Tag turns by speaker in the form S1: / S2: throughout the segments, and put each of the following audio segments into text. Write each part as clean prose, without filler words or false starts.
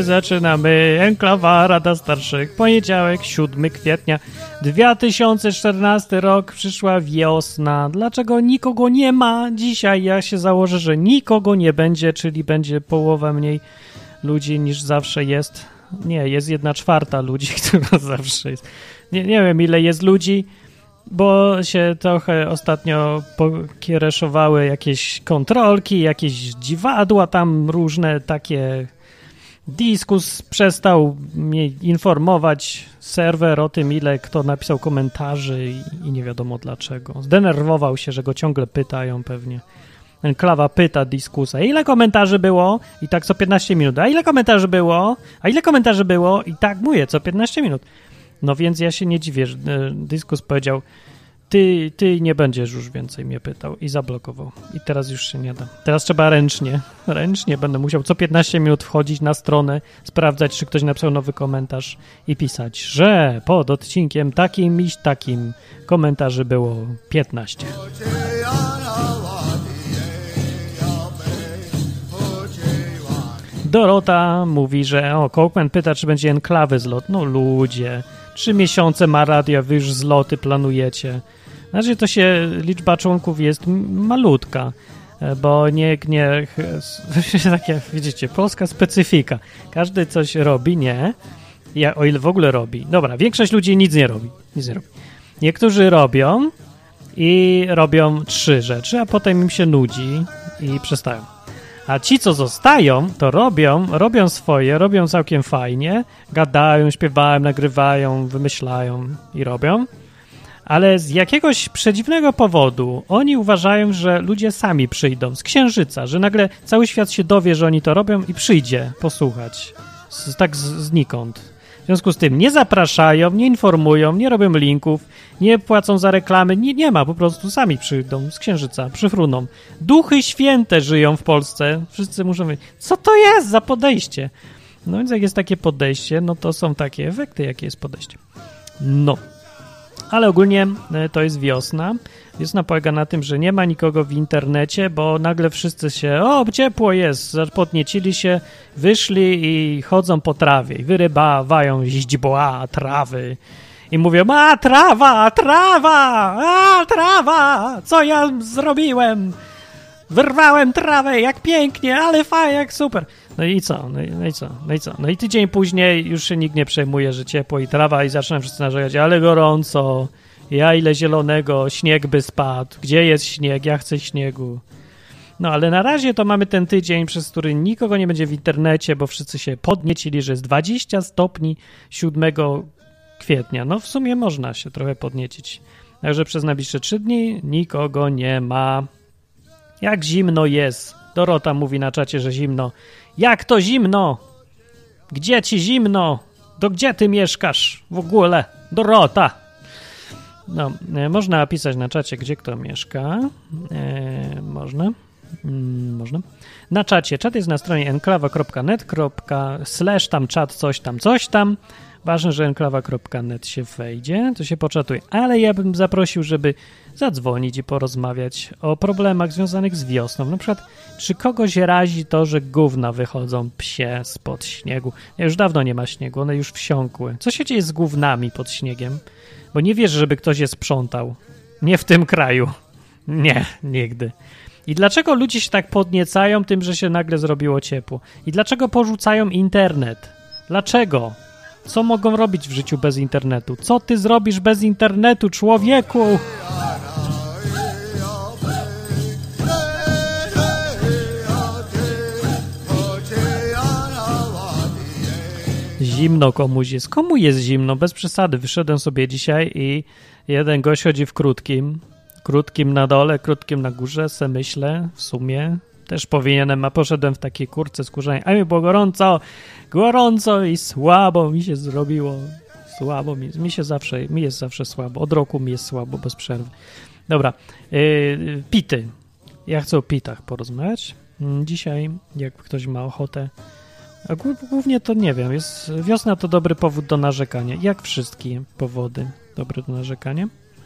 S1: zaczynamy. Enklawa, Rada Starszych. Poniedziałek, 7 kwietnia 2014 rok. Przyszła wiosna. Dlaczego nikogo nie ma dzisiaj? Ja się założę, że nikogo nie będzie, czyli będzie połowa mniej ludzi niż zawsze jest. Nie, jest 1/4 ludzi, która zawsze jest. Nie wiem, ile jest ludzi, bo się trochę ostatnio pokiereszowały jakieś kontrolki, jakieś dziwadła tam różne takie. Diskus przestał mnie informować serwer o tym, ile kto napisał komentarzy i nie wiadomo dlaczego. Zdenerwował się, że go ciągle pytają pewnie. Enklawa pyta Diskusa, ile komentarzy było? I tak co 15 minut. A ile komentarzy było? A ile komentarzy było? I tak mówię, co 15 minut. No więc ja się nie dziwię, że Diskus powiedział, ty nie będziesz już więcej mnie pytał i zablokował. I teraz już się nie da. Teraz trzeba ręcznie będę musiał co 15 minut wchodzić na stronę, sprawdzać, czy ktoś napisał nowy komentarz i pisać, że pod odcinkiem takim i takim komentarzy było 15. Dorota mówi, że Coleman pyta, czy będzie enklawy zlot. No ludzie, 3 miesiące ma radio, wy już zloty planujecie. Znaczy to się, liczba członków jest malutka, bo nie takie, widzicie, polska specyfika. Każdy coś robi, nie? O ile w ogóle robi. Dobra, większość ludzi nic nie robi. Niektórzy robią i robią 3 rzeczy, a potem im się nudzi i przestają. A ci, co zostają, to robią swoje, robią całkiem fajnie, gadają, śpiewają, nagrywają, wymyślają i robią, ale z jakiegoś przedziwnego powodu oni uważają, że ludzie sami przyjdą z księżyca, że nagle cały świat się dowie, że oni to robią i przyjdzie posłuchać, znikąd. W związku z tym nie zapraszają, nie informują, nie robią linków, nie płacą za reklamy, nie ma, po prostu sami przyjdą z księżyca, przyfruną. Duchy święte żyją w Polsce, wszyscy muszą wiedzieć, co to jest za podejście? No więc jak jest takie podejście, no to są takie efekty, jakie jest podejście. No, ale ogólnie to jest wiosna. Wiosna polega na tym, że nie ma nikogo w internecie, bo nagle wszyscy się, ciepło jest, podniecili się, wyszli i chodzą po trawie i wyrybawają źdźbła, trawy i mówią, trawa, co ja zrobiłem? Wyrwałem trawę, jak pięknie, ale fajnie, jak super. No i co? No i tydzień później już się nikt nie przejmuje, że ciepło i trawa i zaczynają wszyscy narzekać, ale gorąco. Ja ile zielonego, śnieg by spadł. Gdzie jest śnieg? Ja chcę śniegu. No ale na razie to mamy ten tydzień, przez który nikogo nie będzie w internecie, bo wszyscy się podniecili, że jest 20 stopni 7 kwietnia. No w sumie można się trochę podniecić. Także przez najbliższe 3 dni nikogo nie ma. Jak zimno jest. Dorota mówi na czacie, że zimno. Jak to zimno? Gdzie ci zimno? Gdzie ty mieszkasz w ogóle? Dorota! No, można napisać na czacie, gdzie kto mieszka. Można. Na czacie. Czat jest na stronie enklawa.net / chat coś tam. Ważne, że enklawa.net się wejdzie, to się poczatuje. Ale ja bym zaprosił, żeby zadzwonić i porozmawiać o problemach związanych z wiosną. Na przykład, czy kogoś razi to, że gówna wychodzą psie spod śniegu? Już dawno nie ma śniegu, one już wsiąkły. Co się dzieje z gównami pod śniegiem? Bo nie wierzę, żeby ktoś je sprzątał. Nie w tym kraju. Nie, nigdy. I dlaczego ludzie się tak podniecają tym, że się nagle zrobiło ciepło? I dlaczego porzucają internet? Dlaczego? Co mogą robić w życiu bez internetu? Co ty zrobisz bez internetu, człowieku? Zimno komuś jest. Komu jest zimno? Bez przesady. Wyszedłem sobie dzisiaj i jeden gość chodzi w krótkim na dole, krótkim na górze, se myślę, w sumie też powinienem, a poszedłem w takiej kurtce skórzanej, a mi było gorąco i słabo mi się zrobiło. Słabo mi jest zawsze słabo. Od roku mi jest słabo, bez przerwy. Dobra, pity. Ja chcę o pitach porozmawiać. Dzisiaj, jak ktoś ma ochotę, a głównie to nie wiem, wiosna to dobry powód do narzekania. Jak wszystkie powody dobre do narzekania.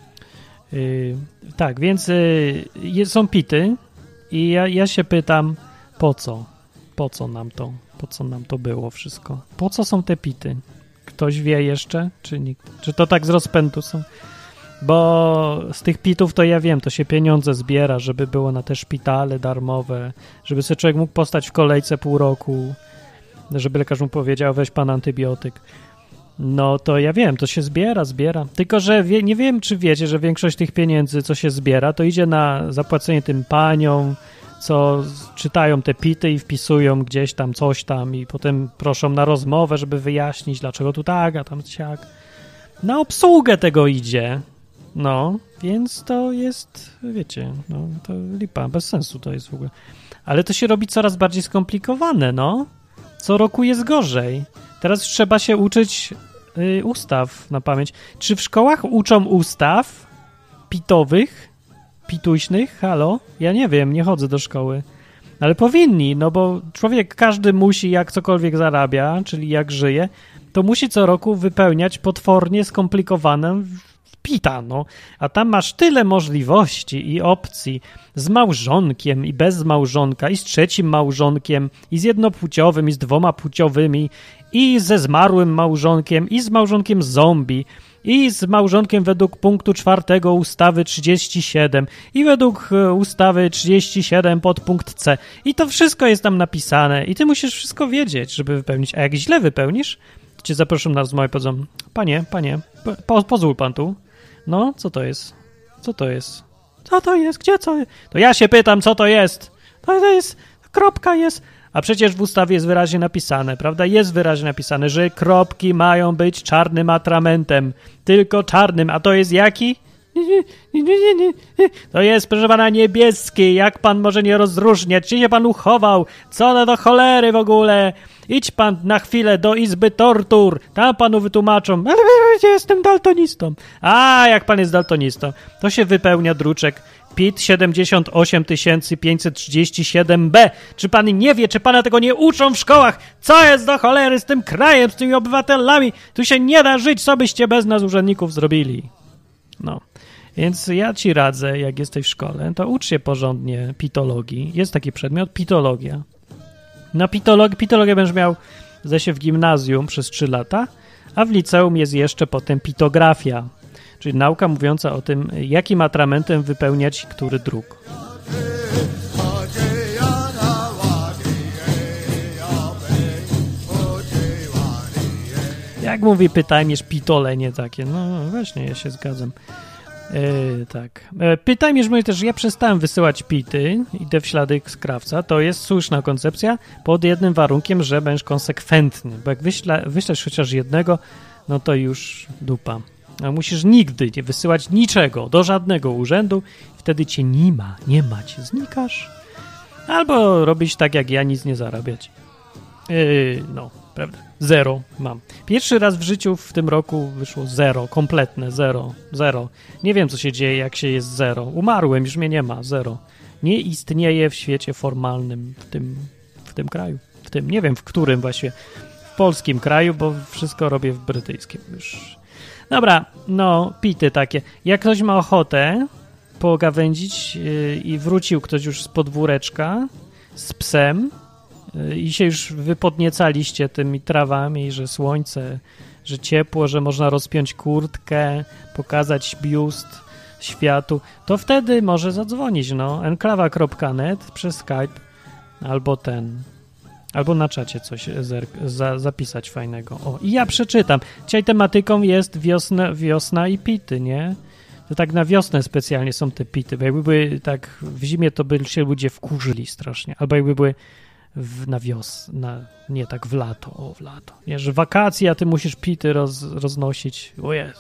S1: Tak, więc są pity i ja się pytam, po co nam to? Po co nam to było wszystko? Po co są te pity? Ktoś wie jeszcze? Czy nikt? Czy to tak z rozpędu są? Bo z tych pitów to ja wiem, to się pieniądze zbiera, żeby było na te szpitale darmowe, żeby sobie człowiek mógł postać w kolejce pół roku, żeby lekarz mu powiedział, weź pan antybiotyk. No to ja wiem, to się zbiera. Tylko, że nie wiem, czy wiecie, że większość tych pieniędzy, co się zbiera, to idzie na zapłacenie tym paniom, co czytają te pity i wpisują gdzieś tam coś tam i potem proszą na rozmowę, żeby wyjaśnić, dlaczego tu tak, a tam siak. Na obsługę tego idzie. No, więc to jest, wiecie, no to lipa, bez sensu to jest w ogóle. Ale to się robi coraz bardziej skomplikowane, no. Co roku jest gorzej. Teraz trzeba się uczyć ustaw na pamięć. Czy w szkołach uczą ustaw pitowych, pituśnych? Halo? Ja nie wiem, nie chodzę do szkoły. Ale powinni, no bo człowiek, każdy musi, jak cokolwiek zarabia, czyli jak żyje, to musi co roku wypełniać potwornie skomplikowane pita, no. A tam masz tyle możliwości i opcji z małżonkiem i bez małżonka i z trzecim małżonkiem i z jednopłciowym i z dwoma płciowymi i ze zmarłym małżonkiem i z małżonkiem zombie i z małżonkiem według punktu 4 ustawy 37 i według ustawy 37 podpunkt C. I to wszystko jest tam napisane i ty musisz wszystko wiedzieć, żeby wypełnić. A jak źle wypełnisz, to cię zaproszę na rozmowę i powiedzą, panie, pozwól pan tu. No, co to jest? Co to jest? Co to jest? Gdzie co jest? To ja się pytam, co to jest? To jest, kropka jest. A przecież w ustawie jest wyraźnie napisane, prawda? Jest wyraźnie napisane, że kropki mają być czarnym atramentem. Tylko czarnym. A to jest jaki? To jest, proszę pana, niebieski. Jak pan może nie rozróżniać? Gdzie się pan uchował? Co do cholery w ogóle? Idź pan na chwilę do izby tortur. Tam panu wytłumaczą. Ale ja jestem daltonistą. A, jak pan jest daltonistą, to się wypełnia druczek PIT 78537B. Czy pan nie wie, czy pana tego nie uczą w szkołach? Co jest do cholery z tym krajem, z tymi obywatelami? Tu się nie da żyć, co byście bez nas urzędników zrobili? No, więc ja ci radzę, jak jesteś w szkole, to ucz się porządnie pitologii. Jest taki przedmiot, pitologia. Na pitologię będziesz miał, zdaje się, w gimnazjum przez 3 lata, a w liceum jest jeszcze potem pitografia, czyli nauka mówiąca o tym, jakim atramentem wypełniać który druk. Jak mówi pytajmierz, pitolenie takie. No właśnie, ja się zgadzam. Tak. Pytajmierz mówi też, że ja przestałem wysyłać pity, idę w ślady skrawca. To jest słuszna koncepcja, pod jednym warunkiem, że będziesz konsekwentny. Bo jak wyślesz chociaż jednego, no to już dupa. A musisz nigdy nie wysyłać niczego do żadnego urzędu, wtedy cię nie ma cię, znikasz. Albo robić tak jak ja, nic nie zarabiać. No, prawda. 0 mam. Pierwszy raz w życiu w tym roku wyszło 0, kompletne 0. Nie wiem, co się dzieje, jak się jest 0. Umarłem, już mnie nie ma, 0. Nie istnieje w świecie formalnym w tym kraju. Nie wiem, w którym właśnie. W polskim kraju, bo wszystko robię w brytyjskim już. Dobra, no, pity takie. Jak ktoś ma ochotę pogawędzić i wrócił ktoś już z podwóreczka z psem i się już wypodniecaliście tymi trawami, że słońce, że ciepło, że można rozpiąć kurtkę, pokazać biust światu, to wtedy może zadzwonić, no, enklawa.net przez Skype albo na czacie coś zapisać fajnego. O, i ja przeczytam. Dzisiaj tematyką jest wiosna i pity, nie? To tak na wiosnę specjalnie są te pity, bo jakby były tak w zimie, to by się ludzie wkurzyli strasznie. Albo jakby były nie tak w lato, w lato. Nie, że wakacje, a ty musisz pity roznosić. O jest.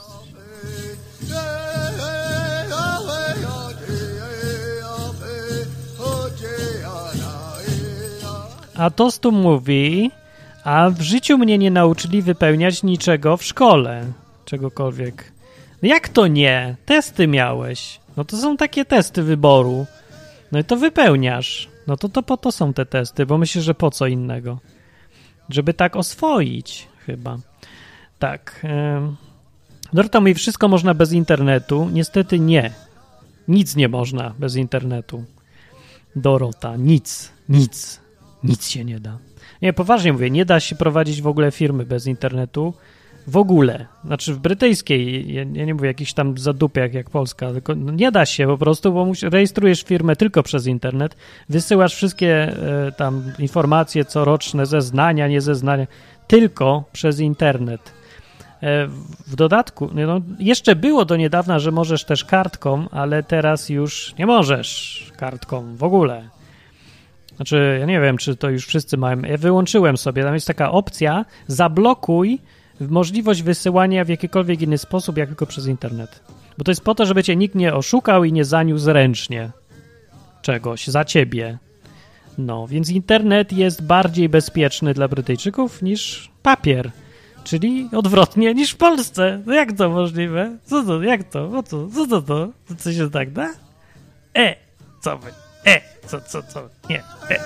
S1: A Tostu mówi, a w życiu mnie nie nauczyli wypełniać niczego w szkole. Czegokolwiek. Jak to nie? Testy miałeś. No to są takie testy wyboru. No i to wypełniasz. No to po to są te testy, bo myślę, że po co innego? Żeby tak oswoić chyba. Tak. Dorota mówi, wszystko można bez internetu. Niestety nie. Nic nie można bez internetu. Dorota, nic. Nic się nie da. Nie, poważnie mówię, nie da się prowadzić w ogóle firmy bez internetu. W ogóle. Znaczy w brytyjskiej, ja nie mówię jakichś tam zadupiach jak Polska, tylko nie da się po prostu, bo rejestrujesz firmę tylko przez internet, wysyłasz wszystkie tam informacje coroczne, zeznania, niezeznania, tylko przez internet. W dodatku, no, jeszcze było do niedawna, że możesz też kartką, ale teraz już nie możesz kartką w ogóle. Znaczy, ja nie wiem, czy to już wszyscy mają. Ja wyłączyłem sobie, tam jest taka opcja, zablokuj możliwość wysyłania w jakikolwiek inny sposób, jak tylko przez internet. Bo to jest po to, żeby cię nikt nie oszukał i nie zaniósł ręcznie czegoś za ciebie. No, więc internet jest bardziej bezpieczny dla Brytyjczyków niż papier. Czyli odwrotnie niż w Polsce. No jak to możliwe? Co to? Jak to? O co? Co to? Co się tak da? Co wy? Co? Nie.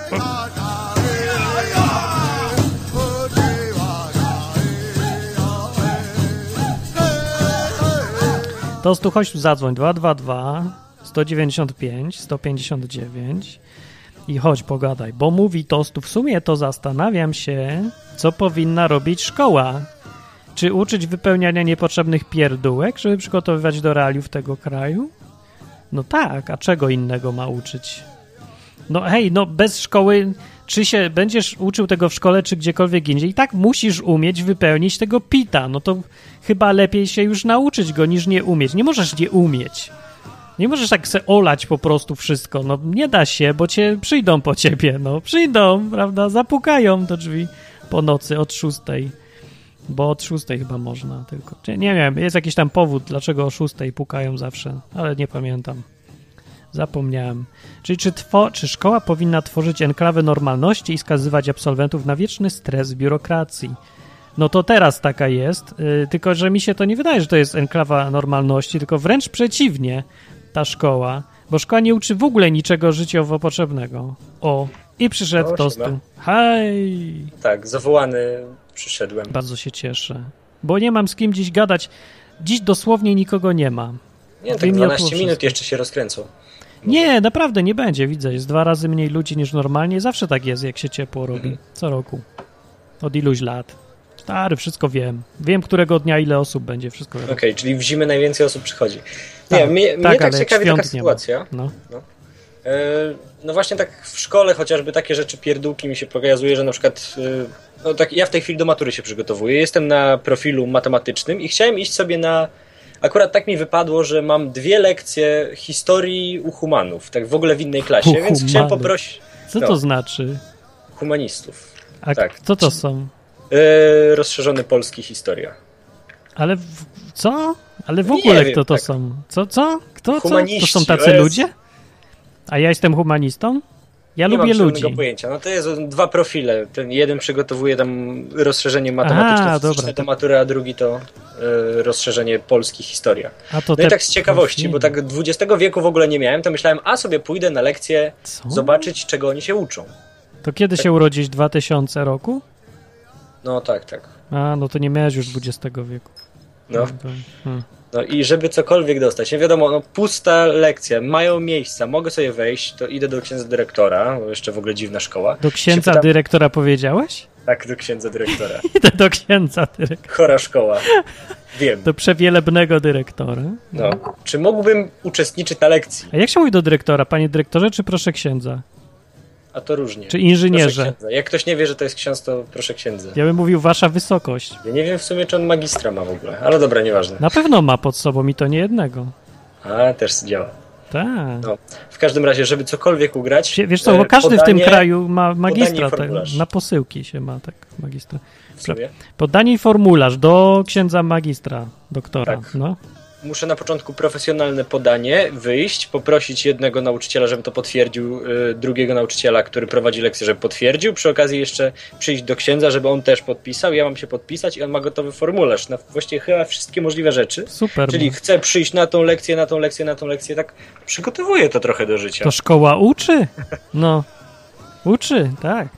S1: Tostu, chodź tu zadzwoń 222 195 159 i chodź pogadaj, bo mówi Tostu, w sumie to zastanawiam się, co powinna robić szkoła. Czy uczyć wypełniania niepotrzebnych pierdółek, żeby przygotowywać do realiów tego kraju? No tak, a czego innego ma uczyć? No hej, no bez szkoły, czy się będziesz uczył tego w szkole, czy gdziekolwiek indziej, i tak musisz umieć wypełnić tego PIT-a. No to chyba lepiej się już nauczyć go, niż nie umieć. Nie możesz nie umieć. Nie możesz tak se olać po prostu wszystko. No nie da się, bo przyjdą po ciebie. No przyjdą, prawda? Zapukają do drzwi po nocy od 6. Bo od 6 chyba można tylko. Nie wiem, jest jakiś tam powód, dlaczego o 6 pukają zawsze, ale nie pamiętam. Zapomniałem. Czyli czy szkoła powinna tworzyć enklawę normalności i skazywać absolwentów na wieczny stres biurokracji? No to teraz taka jest, tylko że mi się to nie wydaje, że to jest enklawa normalności, tylko wręcz przeciwnie ta szkoła, bo szkoła nie uczy w ogóle niczego życiowo potrzebnego. O, i przyszedł Tostu. Hej!
S2: Tak, zawołany przyszedłem.
S1: Bardzo się cieszę, bo nie mam z kim dziś gadać. Dziś dosłownie nikogo nie ma.
S2: Nie, tak 12 minut jeszcze się rozkręcą.
S1: Nie, naprawdę nie będzie, widzę. Jest 2 razy mniej ludzi niż normalnie. Zawsze tak jest, jak się ciepło robi. Co roku. Od iluś lat. Stary, wszystko wiem. Wiem, którego dnia ile osób będzie, wszystko wiem.
S2: Okej, czyli w zimę najwięcej osób przychodzi.
S1: Tak,
S2: Nie, mnie tak ciekawi taka sytuacja. No właśnie tak w szkole chociażby takie rzeczy pierdółki mi się pokazuje, że na przykład no tak ja w tej chwili do matury się przygotowuję. Jestem na profilu matematycznym i chciałem iść sobie na... Akurat tak mi wypadło, że mam 2 lekcje historii u humanów, tak w ogóle w innej klasie, więc chciałem poprosić...
S1: Co to znaczy?
S2: Humanistów.
S1: A
S2: tak.
S1: co to są?
S2: Rozszerzony polski historia.
S1: Ale co? Ale w ogóle kto to są? Co? Kto? To są tacy ludzie? A ja jestem humanistą? Ja lubię ludzi. Nie mam
S2: pojęcia. No to jest 2 profile. Ten jeden przygotowuje tam rozszerzenie matematyczne do matury, a drugi to rozszerzenie polski historia. No i tak z ciekawości, bo tak XX wieku w ogóle nie miałem, to myślałem, sobie pójdę na lekcję zobaczyć, czego oni się uczą.
S1: To kiedy się urodzić? 2000 roku?
S2: No tak.
S1: No to nie miałeś już XX wieku.
S2: No i żeby cokolwiek dostać, nie wiadomo, no pusta lekcja, mają miejsca, mogę sobie wejść, to idę do księdza dyrektora, bo jeszcze w ogóle dziwna szkoła.
S1: Do księdza dyrektora powiedziałeś?
S2: Tak, do księdza dyrektora.
S1: Idę do księdza dyrektora.
S2: Chora szkoła, wiem.
S1: Do przewielebnego dyrektora.
S2: No. Czy mógłbym uczestniczyć na lekcji?
S1: A jak się mówi do dyrektora? Panie dyrektorze, czy proszę księdza?
S2: A to różnie.
S1: Czy inżynierze?
S2: Jak ktoś nie wie, że to jest ksiądz, to proszę księdza.
S1: Ja bym mówił wasza wysokość.
S2: Ja nie wiem w sumie, czy on magistra ma w ogóle, ale dobra, nieważne.
S1: Na pewno ma pod sobą i to nie jednego.
S2: Też działa.
S1: Tak.
S2: No, w każdym razie, żeby cokolwiek ugrać...
S1: Wiesz co, bo każdy w tym kraju ma magistra. Tak, na posyłki się ma tak magistra. Podanie i formularz do księdza magistra, doktora.
S2: Tak.
S1: No.
S2: Muszę na początku profesjonalne podanie, wyjść, poprosić jednego nauczyciela, żeby to potwierdził, drugiego nauczyciela, który prowadzi lekcję, żeby potwierdził, przy okazji jeszcze przyjść do księdza, żeby on też podpisał, ja mam się podpisać i on ma gotowy formularz na właściwie chyba wszystkie możliwe rzeczy.
S1: Super.
S2: Czyli chcę przyjść na tą lekcję, tak przygotowuję to trochę do życia.
S1: To szkoła uczy? No, uczy, tak.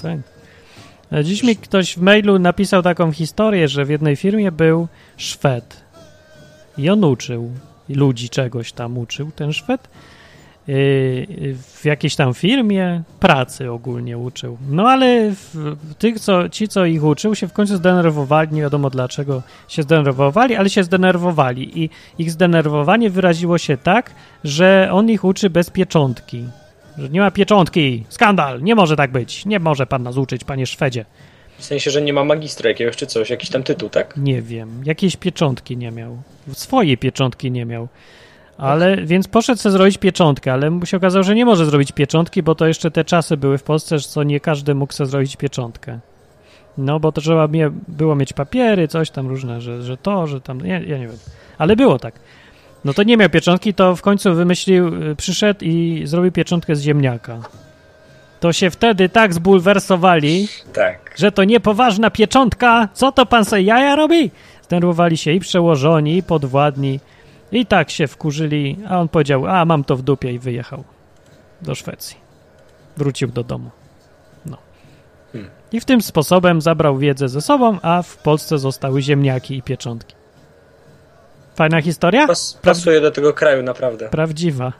S1: Dziś mi ktoś w mailu napisał taką historię, że w jednej firmie był Szwed. I on uczył ludzi, czegoś tam uczył, ten Szwed. w jakiejś tam firmie pracy ogólnie uczył. No ale ci, co ich uczył, się w końcu zdenerwowali, nie wiadomo dlaczego się zdenerwowali, ale się zdenerwowali i ich zdenerwowanie wyraziło się tak, że on ich uczy bez pieczątki. Że nie ma pieczątki. Skandal! Nie może tak być. Nie może pan nas uczyć, panie Szwedzie.
S2: W sensie, że nie ma magistra jakiegoś czy coś, jakiś tam tytuł, tak?
S1: Nie wiem. Jakiejś pieczątki nie miał. Swojej pieczątki nie miał. Ale, więc poszedł sobie zrobić pieczątkę, ale mu się okazało, że nie może zrobić pieczątki, bo to jeszcze te czasy były w Polsce, że co nie każdy mógł sobie zrobić pieczątkę. No, bo to trzeba było mieć papiery, coś tam różne, że tam, ja nie wiem. Ale było tak. No to nie miał pieczątki, to w końcu przyszedł i zrobił pieczątkę z ziemniaka. To się wtedy tak zbulwersowali,
S2: tak,
S1: że to niepoważna pieczątka, co to pan sobie jaja robi? Zdenerwowali się i przełożoni, i podwładni. I tak się wkurzyli, a on powiedział, mam to w dupie i wyjechał do Szwecji. Wrócił do domu. No. I w tym sposobem zabrał wiedzę ze sobą, a w Polsce zostały ziemniaki i pieczątki. Fajna historia?
S2: Pasuje do tego kraju, naprawdę.
S1: Prawdziwa.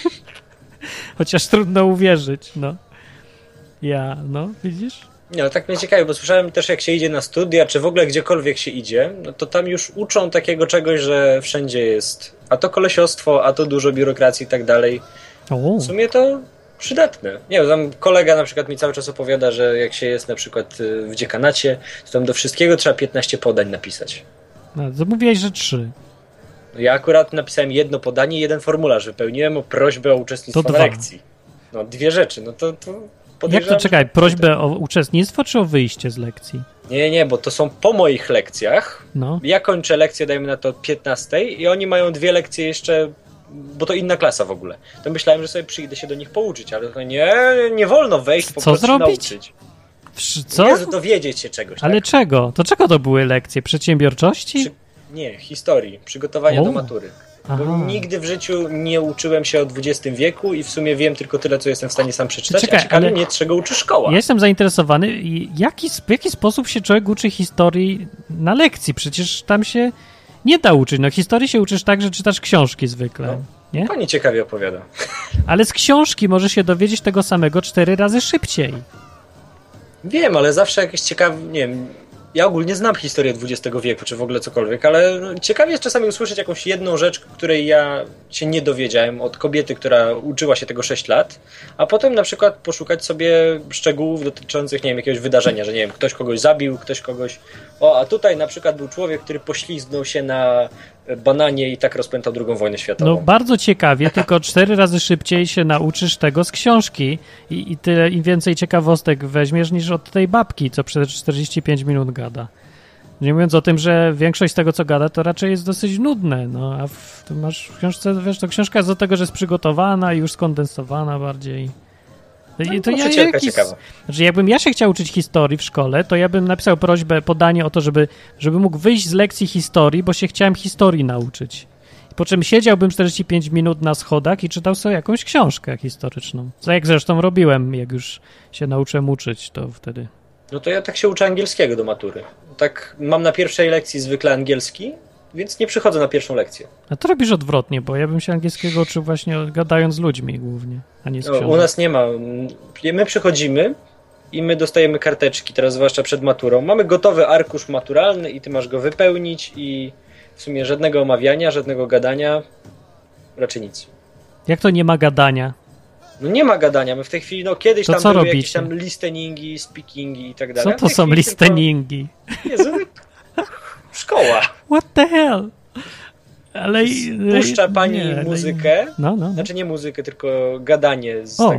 S1: Chociaż trudno uwierzyć, no. Widzisz?
S2: Nie, no tak mnie ciekawi, bo słyszałem też, jak się idzie na studia, czy w ogóle gdziekolwiek się idzie, no to tam już uczą takiego czegoś, że wszędzie jest a to kolesiostwo, a to dużo biurokracji i tak dalej. W sumie to przydatne. Nie wiem, tam kolega na przykład mi cały czas opowiada, że jak się jest na przykład w dziekanacie, to tam do wszystkiego trzeba 15 podań napisać.
S1: No, to mówiłeś, że 3.
S2: Ja akurat napisałem 1 podanie i 1 formularz wypełniłem o prośbę o uczestnictwo w lekcji. No 2 rzeczy, no to
S1: jak to, czekaj, prośbę o uczestnictwo czy o wyjście z lekcji?
S2: Nie, bo to są po moich lekcjach. No. Ja kończę lekcję, dajmy na to 15 i oni mają 2 lekcje jeszcze, bo to inna klasa w ogóle. To myślałem, że sobie przyjdę się do nich pouczyć, ale to nie wolno wejść, po prostu się nauczyć.
S1: Co?
S2: Jezu, dowiedzieć się czegoś.
S1: Ale tak? Czego? To czego to były lekcje? Przedsiębiorczości?
S2: Nie, historii, przygotowania do matury. Bo nigdy w życiu nie uczyłem się o XX wieku i w sumie wiem tylko tyle, co jestem w stanie sam przeczytać, a ciekawe mnie, czego uczy szkoła.
S1: Ja jestem zainteresowany, w jaki sposób się człowiek uczy historii na lekcji? Przecież tam się nie da uczyć. No historii się uczysz tak, że czytasz książki zwykle. No, nie?
S2: Pani ciekawie opowiada.
S1: Ale z książki możesz się dowiedzieć tego samego 4 razy szybciej.
S2: Wiem, ale zawsze jakieś ciekawe, nie wiem, ja ogólnie znam historię XX wieku, czy w ogóle cokolwiek, ale ciekawie jest czasami usłyszeć jakąś jedną rzecz, której ja się nie dowiedziałem od kobiety, która uczyła się tego 6 lat, a potem na przykład poszukać sobie szczegółów dotyczących, nie wiem, jakiegoś wydarzenia, że nie wiem, ktoś kogoś zabił, ktoś kogoś... a tutaj na przykład był człowiek, który poślizgnął się na bananie i tak rozpętał II wojnę światową.
S1: No bardzo ciekawie, tylko 4 razy szybciej się nauczysz tego z książki i tyle, im więcej ciekawostek weźmiesz niż od tej babki, co przez 45 minut gada. Nie mówiąc o tym, że większość z tego, co gada, to raczej jest dosyć nudne, no a tu masz w książce, wiesz, to książka jest do tego, że jest przygotowana i już skondensowana bardziej.
S2: To ciekawa.
S1: Znaczy, jakbym ja się chciał uczyć historii w szkole, to ja bym napisał prośbę, podanie o to, żeby mógł wyjść z lekcji historii, bo się chciałem historii nauczyć. Po czym siedziałbym 45 minut na schodach i czytał sobie jakąś książkę historyczną. Co jak zresztą robiłem, jak już się nauczyłem uczyć, to wtedy.
S2: No to ja tak się uczę angielskiego do matury. Tak mam na pierwszej lekcji zwykle angielski, więc nie przychodzę na pierwszą lekcję.
S1: A to robisz odwrotnie, bo ja bym się angielskiego uczył właśnie gadając z ludźmi głównie, a nie z książek.
S2: U nas nie ma. My przychodzimy i my dostajemy karteczki, teraz zwłaszcza przed maturą. Mamy gotowy arkusz maturalny i ty masz go wypełnić i w sumie żadnego omawiania, żadnego gadania, raczej nic.
S1: Jak to nie ma gadania?
S2: No nie ma gadania, my w tej chwili, kiedyś
S1: to
S2: tam
S1: były
S2: robicie? Jakieś tam listeningi, speakingi i tak dalej.
S1: Co to są listeningi?
S2: Jezu, szkoła.
S1: What the hell? Ale...
S2: Puszcza pani muzykę,
S1: No.
S2: Znaczy nie muzykę, tylko gadanie.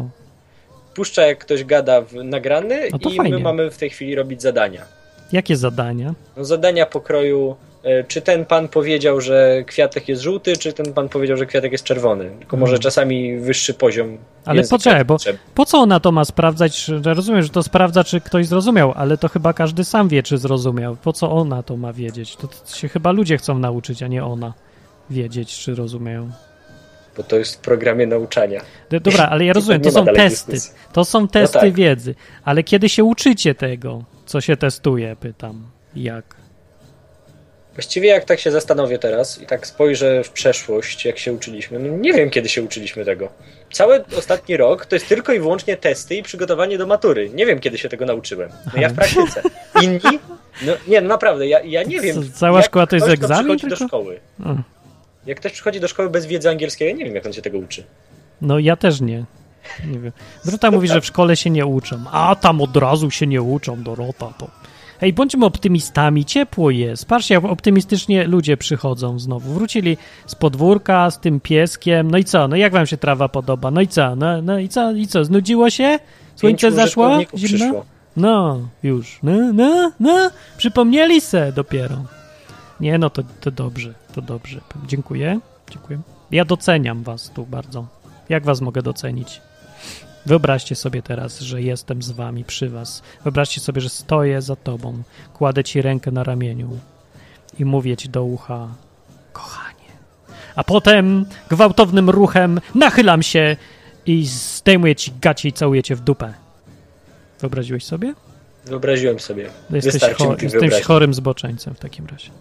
S2: Puszcza, jak ktoś gada nagrany i fajnie. My mamy w tej chwili robić zadania.
S1: Jakie zadania?
S2: No zadania pokroju, czy ten pan powiedział, że kwiatek jest żółty, czy ten pan powiedział, że kwiatek jest czerwony. Tylko może czasami wyższy poziom.
S1: Ale poczekaj, bo po co ona to ma sprawdzać? Ja rozumiem, że to sprawdza, czy ktoś zrozumiał, ale to chyba każdy sam wie, czy zrozumiał. Po co ona to ma wiedzieć? To się chyba ludzie chcą nauczyć, a nie ona wiedzieć, czy rozumieją.
S2: Bo to jest w programie nauczania.
S1: Dobra, ale ja rozumiem, to są testy. To są testy wiedzy. Ale kiedy się uczycie tego, co się testuje, pytam. Jak?
S2: Właściwie jak tak się zastanowię teraz i tak spojrzę w przeszłość, jak się uczyliśmy, no nie wiem, kiedy się uczyliśmy tego. Cały ostatni rok to jest tylko i wyłącznie testy i przygotowanie do matury. Nie wiem, kiedy się tego nauczyłem. No ja w praktyce. Inni? No nie, no naprawdę, ja nie wiem.
S1: Cała szkoła to jest
S2: ktoś,
S1: egzamin?
S2: Przychodzi do szkoły. Jak ktoś przychodzi do szkoły bez wiedzy angielskiej, ja nie wiem, jak on się tego uczy.
S1: No ja też nie. Nie wiem. Dorota mówi, że w szkole się nie uczą. A tam od razu się nie uczą, Dorota to. Hej, bądźmy optymistami, ciepło jest. Patrzcie, jak optymistycznie ludzie przychodzą znowu. Wrócili z podwórka, z tym pieskiem. No i co? No jak wam się trawa podoba? No i co? No i co? I co? Znudziło się? Słońce zaszło? Zimno?
S2: Przyszło.
S1: No, już. No. Przypomnieli se dopiero. Nie, no to dobrze, to dobrze. Dziękuję. Ja doceniam was tu bardzo. Jak was mogę docenić? Wyobraźcie sobie teraz, że jestem z wami, przy was. Wyobraźcie sobie, że stoję za tobą, kładę ci rękę na ramieniu i mówię ci do ucha, kochanie. A potem gwałtownym ruchem nachylam się i zdejmuję ci gacie i całuję cię w dupę. Wyobraziłeś sobie?
S2: Wyobraziłem sobie.
S1: Jesteś chorym zboczeńcem w takim razie.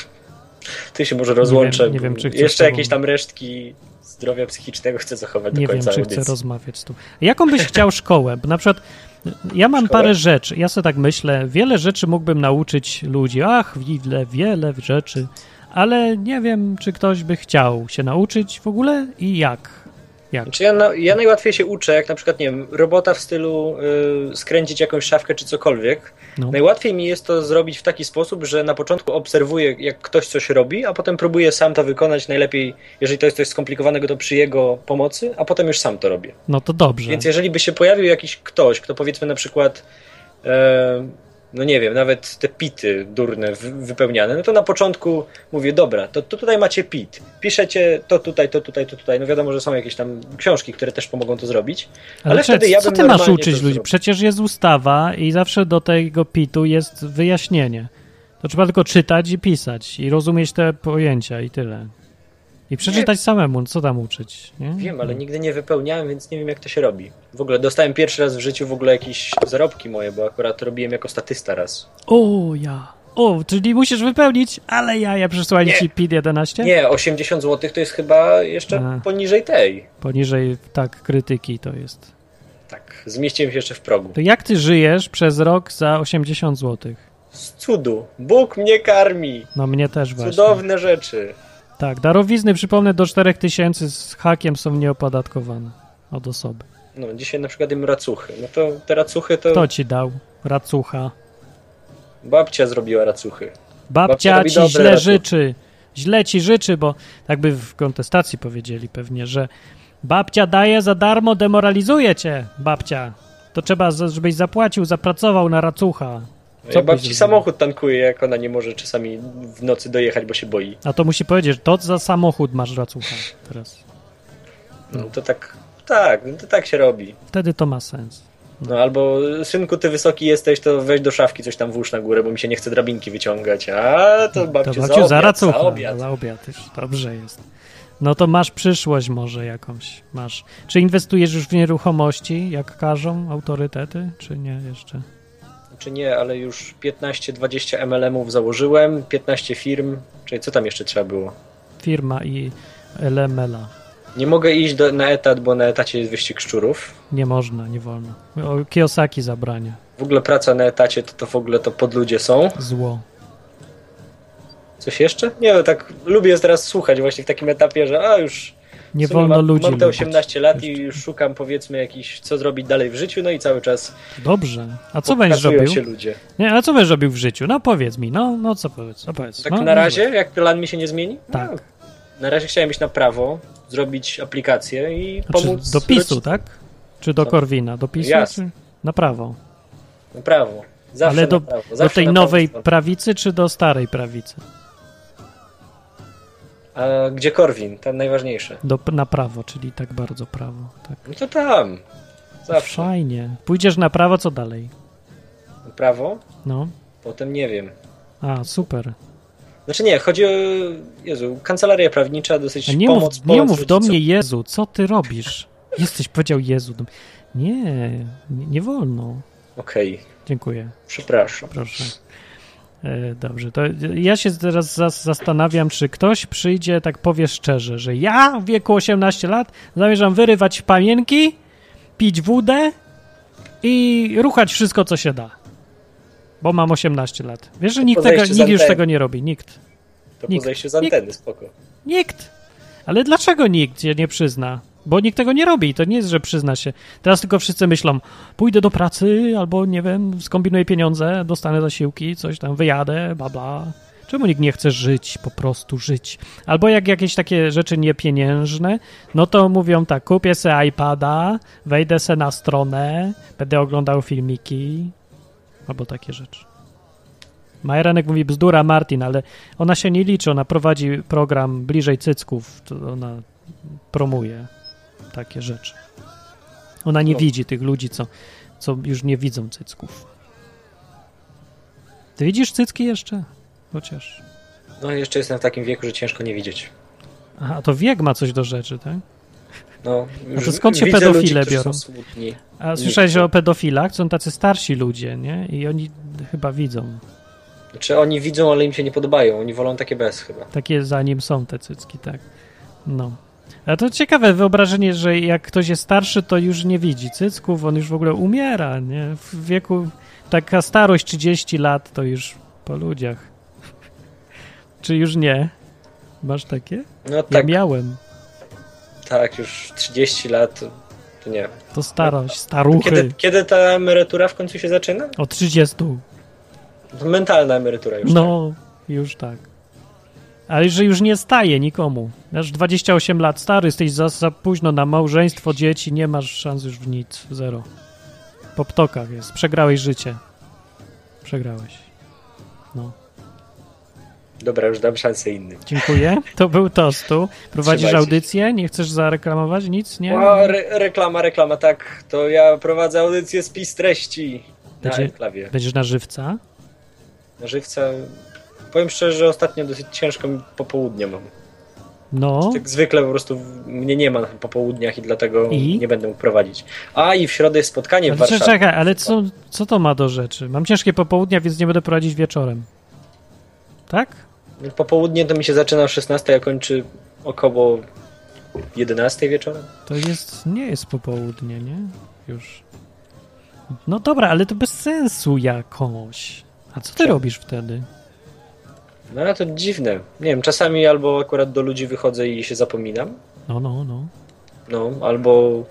S2: Ty się może rozłączę.
S1: Nie wiem, czy chcesz
S2: jeszcze jakieś tam resztki zdrowia psychicznego chcę zachować do końca audycji.
S1: Nie wiem, czy chcę rozmawiać tu. Jaką byś chciał szkołę? Bo na przykład ja mam parę rzeczy. Ja sobie tak myślę, wiele rzeczy mógłbym nauczyć ludzi. Wiele rzeczy. Ale nie wiem, czy ktoś by chciał się nauczyć w ogóle i jak.
S2: Znaczy ja najłatwiej się uczę, jak na przykład, nie wiem, robota w stylu skręcić jakąś szafkę czy cokolwiek. No. Najłatwiej mi jest to zrobić w taki sposób, że na początku obserwuję, jak ktoś coś robi, a potem próbuję sam to wykonać najlepiej, jeżeli to jest coś skomplikowanego, to przy jego pomocy, a potem już sam to robię.
S1: No to dobrze.
S2: Więc jeżeli by się pojawił jakiś ktoś, kto powiedzmy na przykład no nie wiem, nawet te pity durne wypełniane, no to na początku mówię, dobra, to tutaj macie pit, piszecie to tutaj, no wiadomo, że są jakieś tam książki, które też pomogą to zrobić, ale wtedy ja bym
S1: co ty masz uczyć ludzi? Przecież jest ustawa i zawsze do tego pitu jest wyjaśnienie. To trzeba tylko czytać i pisać i rozumieć te pojęcia i tyle. I przeczytać samemu, co tam uczyć. Nie?
S2: Wiem, ale nigdy nie wypełniałem, więc nie wiem, jak to się robi. W ogóle dostałem pierwszy raz w życiu w ogóle jakieś zarobki moje, bo akurat robiłem jako statysta raz.
S1: Czyli musisz wypełnić, ale ja przysłali ci PIT 11?
S2: Nie, 80 zł to jest chyba jeszcze poniżej tej.
S1: Poniżej, tak, krytyki to jest.
S2: Tak, zmieściłem się jeszcze w progu.
S1: To jak ty żyjesz przez rok za 80 zł?
S2: Z cudu. Bóg mnie karmi.
S1: No mnie też właśnie.
S2: Cudowne rzeczy.
S1: Tak, darowizny, przypomnę, do 4000 z hakiem są nieopodatkowane od osoby.
S2: No, dzisiaj na przykład jem racuchy. No to te racuchy to...
S1: Kto ci dał racucha?
S2: Babcia zrobiła racuchy.
S1: Babcia ci źle życzy. Źle ci życzy, bo tak by w kontestacji powiedzieli pewnie, że babcia daje za darmo, demoralizuje cię, babcia. To trzeba, żebyś zapłacił, zapracował na racucha.
S2: Ja babci samochód tankuje, jak ona nie może czasami w nocy dojechać, bo się boi.
S1: A to musi powiedzieć, że to za samochód masz racucha teraz.
S2: No to tak się robi.
S1: Wtedy to ma sens.
S2: No albo, synku, ty wysoki jesteś, to weź do szafki coś tam włóż na górę, bo mi się nie chce drabinki wyciągać. A to babciu za racucha.
S1: Za obiad już, dobrze jest. No to masz przyszłość może jakąś. Masz. Czy inwestujesz już w nieruchomości, jak każą autorytety, czy nie jeszcze?
S2: Czy nie, ale już 15-20 MLM-ów założyłem, 15 firm, czyli co tam jeszcze trzeba było?
S1: Firma i LML-a.
S2: Nie mogę iść na etat, bo na etacie jest wyścig szczurów.
S1: Nie można, nie wolno. Kiyosaki zabrania.
S2: W ogóle praca na etacie to w ogóle to podludzie są.
S1: Zło.
S2: Coś jeszcze? Nie, no tak lubię teraz słuchać właśnie w takim etapie, że już...
S1: Nie wolno ludzi
S2: mam te 18 lat i już szukam, powiedzmy, jakiś, co zrobić dalej w życiu, no i cały czas.
S1: Dobrze. A co będziesz robił?
S2: Się ludzie.
S1: Nie, a co będziesz robił w życiu? No powiedz mi, no co powiedz?
S2: Tak na razie, jak plan mi się nie zmieni?
S1: Tak.
S2: No, na razie chciałem iść na prawo, zrobić aplikację i pomóc.
S1: Do PiS-u, tak? Czy do Korwina? Do PiS-u?
S2: Jasne.
S1: Czy na prawo?
S2: Na prawo. Zawsze
S1: ale
S2: na prawo. Zawsze
S1: do tej nowej prawicy, czy do starej prawicy?
S2: A gdzie Korwin? Tam najważniejsze.
S1: Na prawo, czyli tak bardzo prawo. Tak.
S2: No to tam. Zawsze.
S1: Fajnie. Pójdziesz na prawo, co dalej?
S2: Na prawo?
S1: No.
S2: Potem nie wiem.
S1: A, super.
S2: Znaczy nie, chodzi o kancelaria prawnicza, dosyć pomoc
S1: nie mów do mnie Jezu, co ty robisz? Powiedział Jezu. Nie wolno.
S2: Okej.
S1: Dziękuję.
S2: Przepraszam.
S1: Proszę. Dobrze, to ja się teraz zastanawiam, czy ktoś przyjdzie, tak powie szczerze, że ja w wieku 18 lat zamierzam wyrywać panienki, pić wódę i ruchać wszystko, co się da. Bo mam 18 lat. Wiesz, że nikt już tego nie robi. Nikt.
S2: To po zejściu z anteny, spoko.
S1: Nikt. Ale dlaczego nikt się nie przyzna? Bo nikt tego nie robi. To nie jest, że przyzna się. Teraz tylko wszyscy myślą, pójdę do pracy albo, nie wiem, skombinuję pieniądze, dostanę zasiłki, coś tam, wyjadę, bla, bla. Czemu nikt nie chce żyć, po prostu żyć? Albo jak jakieś takie rzeczy niepieniężne, no to mówią tak, kupię sobie iPada, wejdę sobie na stronę, będę oglądał filmiki, albo takie rzeczy. Majeranek mówi bzdura, Martin, ale ona się nie liczy, ona prowadzi program Bliżej Cycków, to ona promuje takie rzeczy. Ona nie widzi tych ludzi, co już nie widzą cycków. Ty widzisz cycki jeszcze? Chociaż.
S2: No jeszcze jestem w takim wieku, że ciężko nie widzieć.
S1: Aha, to wiek ma coś do rzeczy, tak?
S2: No,
S1: a to skąd się pedofile
S2: ludzi,
S1: biorą? A słyszałeś o pedofilach? Są tacy starsi ludzie, nie? I oni chyba widzą.
S2: Znaczy oni widzą, ale im się nie podobają. Oni wolą takie bez chyba.
S1: Takie za nim są te cycki, tak. No. A to ciekawe wyobrażenie, że jak ktoś jest starszy, to już nie widzi cycków, on już w ogóle umiera, nie? W wieku, taka starość 30 lat to już po ludziach. Czy już nie? Masz takie?
S2: No tak.
S1: Ja miałem.
S2: Tak, już 30 lat, to nie.
S1: To starość, staruchy.
S2: Kiedy ta emerytura w końcu się zaczyna?
S1: O 30.
S2: To mentalna emerytura już.
S1: No, tak? Już tak. Ale że już nie staje nikomu. Masz 28 lat stary, jesteś za późno na małżeństwo, dzieci, nie masz szans już w nic, zero. Po ptokach jest. Przegrałeś życie. Przegrałeś. No.
S2: Dobra, już dam szansę innym.
S1: Dziękuję. To był Tostu. Prowadzisz audycję? Nie chcesz zareklamować nic? Nie?
S2: O, reklama, tak. To ja prowadzę audycję Spis Treści na Enklawie.
S1: Będziesz na żywca?
S2: Na żywca... Powiem szczerze, że ostatnio dosyć ciężko popołudnie mam.
S1: No.
S2: Tak zwykle po prostu mnie nie ma na popołudniach i dlatego nie będę mógł prowadzić. A i w środę jest spotkanie w Warszawie.
S1: Czekaj, ale co to ma do rzeczy? Mam ciężkie popołudnia, więc nie będę prowadzić wieczorem. Tak?
S2: Popołudnie to mi się zaczyna o 16, a kończy około 11 wieczorem.
S1: To nie jest popołudnie, nie? Już. No dobra, ale to bez sensu jakoś. A co ty robisz wtedy?
S2: No ale to dziwne. Nie wiem, czasami albo akurat do ludzi wychodzę i się zapominam.
S1: No.
S2: No, albo...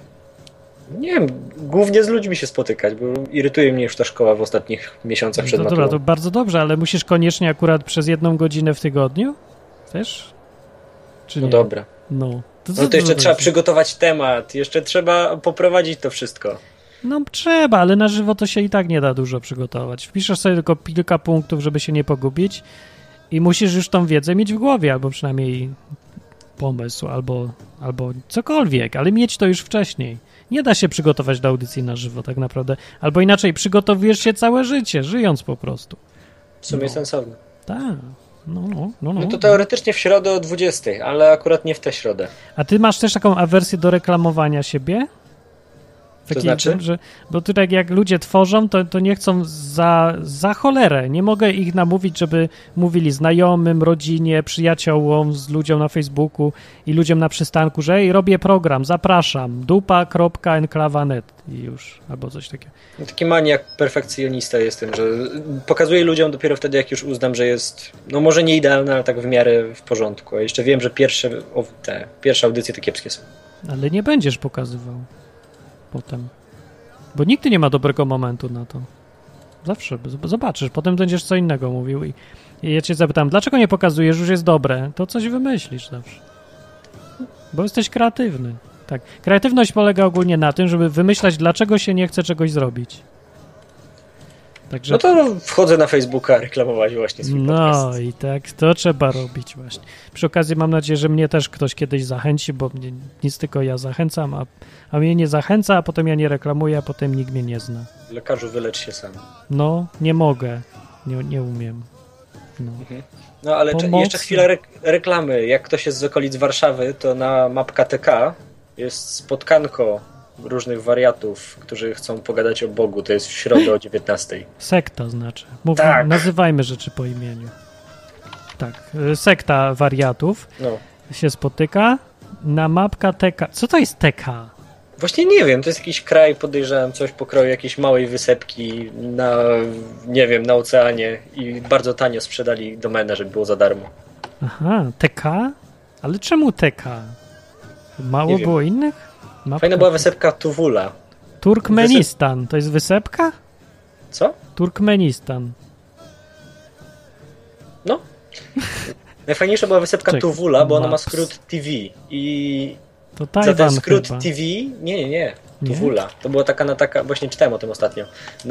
S2: Nie wiem, głównie z ludźmi się spotykać, bo irytuje mnie już ta szkoła w ostatnich miesiącach przed maturą.
S1: Dobra, to bardzo dobrze, ale musisz koniecznie akurat przez 1 godzinę w tygodniu? Też? Czy nie?
S2: No dobra.
S1: No
S2: to jeszcze trzeba przygotować temat, jeszcze trzeba poprowadzić to wszystko.
S1: No trzeba, ale na żywo to się i tak nie da dużo przygotować. Wpiszesz sobie tylko kilka punktów, żeby się nie pogubić i musisz już tą wiedzę mieć w głowie, albo przynajmniej pomysł, albo cokolwiek, ale mieć to już wcześniej. Nie da się przygotować do audycji na żywo tak naprawdę. Albo inaczej, przygotowujesz się całe życie, żyjąc po prostu.
S2: W sumie sensowne.
S1: Tak. No
S2: to teoretycznie w środę o 20, ale akurat nie w tę środę.
S1: A ty masz też taką awersję do reklamowania siebie?
S2: To znaczy?
S1: Bo tutaj jak ludzie tworzą, to nie chcą za cholerę. Nie mogę ich namówić, żeby mówili znajomym, rodzinie, przyjaciołom, z ludziom na Facebooku i ludziom na przystanku, że robię program, zapraszam, dupa.enklawa.net i już, albo coś takiego.
S2: Taki maniak perfekcjonista jestem, że pokazuję ludziom dopiero wtedy, jak już uznam, że jest, no może nie idealne, ale tak w miarę w porządku. A jeszcze wiem, że pierwsze audycje to kiepskie są.
S1: Ale nie będziesz pokazywał potem. Bo nigdy nie ma dobrego momentu na to. Zawsze. Zobaczysz. Potem będziesz co innego mówił i ja cię zapytam, dlaczego nie pokazujesz? Już jest dobre. To coś wymyślisz zawsze. Bo jesteś kreatywny. Tak. Kreatywność polega ogólnie na tym, żeby wymyślać, dlaczego się nie chce czegoś zrobić. Także...
S2: No to wchodzę na Facebooka reklamować właśnie swój podcast.
S1: No i tak, to trzeba robić właśnie. Przy okazji mam nadzieję, że mnie też ktoś kiedyś zachęci, bo nic tylko ja zachęcam, a mnie nie zachęca, a potem ja nie reklamuję, a potem nikt mnie nie zna.
S2: Lekarzu, wylecz się sam.
S1: No, nie mogę. Nie umiem. No,
S2: no ale jeszcze chwilę reklamy. Jak ktoś jest z okolic Warszawy, to na Mapka.tk jest spotkanko różnych wariatów, którzy chcą pogadać o Bogu. To jest w środę o 19:00.
S1: Sekta znaczy.
S2: Tak.
S1: Nazywajmy rzeczy po imieniu. Tak, sekta wariatów się spotyka na mapka TK. Co to jest TK?
S2: Właśnie nie wiem, to jest jakiś kraj, podejrzewam, coś pokroju jakiejś małej wysepki na, nie wiem, na oceanie i bardzo tanio sprzedali domenę, żeby było za darmo.
S1: Aha, TK? Ale czemu TK? Mało było innych? Mapka
S2: Fajna była wysepka Tuwula.
S1: Turkmenistan, to jest wysepka?
S2: Co?
S1: Turkmenistan.
S2: No. Najfajniejsza była wysepka Tuwula, bo ona ma skrót TV i
S1: to Tajwan
S2: za ten skrót
S1: chyba.
S2: TV, nie, Tuwula. To była taka, właśnie czytałem o tym ostatnio,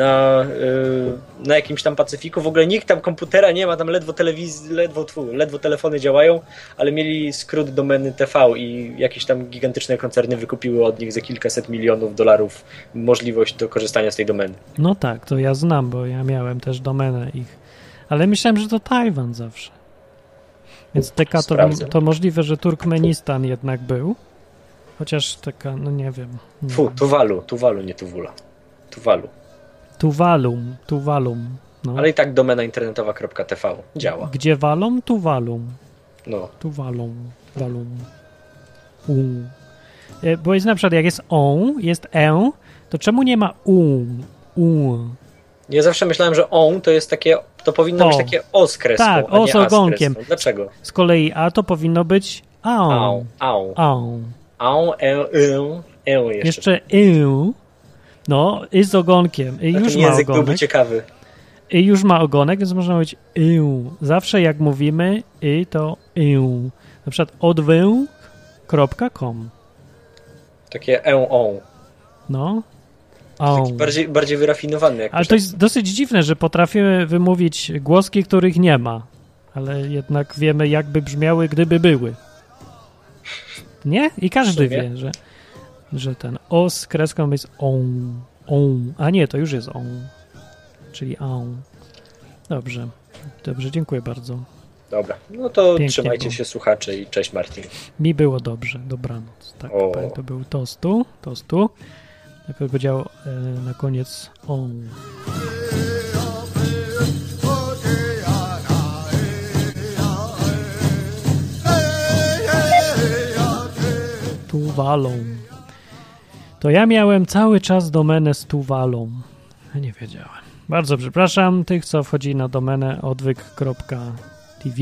S2: na jakimś tam Pacyfiku, w ogóle nikt tam komputera nie ma, tam ledwo telefony działają, ale mieli skrót domeny TV i jakieś tam gigantyczne koncerny wykupiły od nich za kilkaset milionów dolarów możliwość do korzystania z tej domeny.
S1: No tak, to ja znam, bo ja miałem też domenę ich, ale myślałem, że to Tajwan zawsze. Więc TK to możliwe, że Turkmenistan jednak był. Chociaż taka, no nie wiem.
S2: Tuwalu, nie Tuwula.
S1: Tuwalum. No.
S2: Ale i tak domena internetowa.tv działa.
S1: Gdzie walą? Tuwalum.
S2: No.
S1: Tuwalum. Bo jest na przykład, jak jest jest to czemu nie ma
S2: Ja zawsze myślałem, że to jest takie, to powinno być takie o z kreską,
S1: tak,
S2: a nie
S1: z ogonkiem.
S2: Dlaczego?
S1: Z kolei a to powinno być jeszcze no, z ogonkiem. Już ma
S2: język
S1: ogonek.
S2: byłby ciekawy.
S1: Już ma ogonek, więc można mówić Zawsze jak mówimy to na przykład odwył.com.
S2: Takie
S1: No.
S2: Taki bardziej wyrafinowany.
S1: Ale to jest dosyć dziwne, że potrafimy wymówić głoski, których nie ma. Ale jednak wiemy, jakby brzmiały, gdyby były. Nie? I każdy wie, że ten o z kreską jest a nie, to już jest czyli Dobrze, dziękuję bardzo.
S2: Dobra, no to
S1: pięknie
S2: trzymajcie
S1: było.
S2: się słuchacze i cześć Martin.
S1: Mi było dobrze, dobranoc. Tak, to był tostu. Najpierw powiedział na koniec Tuwalą. To ja miałem cały czas domenę z Tuwalą. Ja nie wiedziałem. Bardzo przepraszam tych, co wchodzi na domenę odwyk.tv,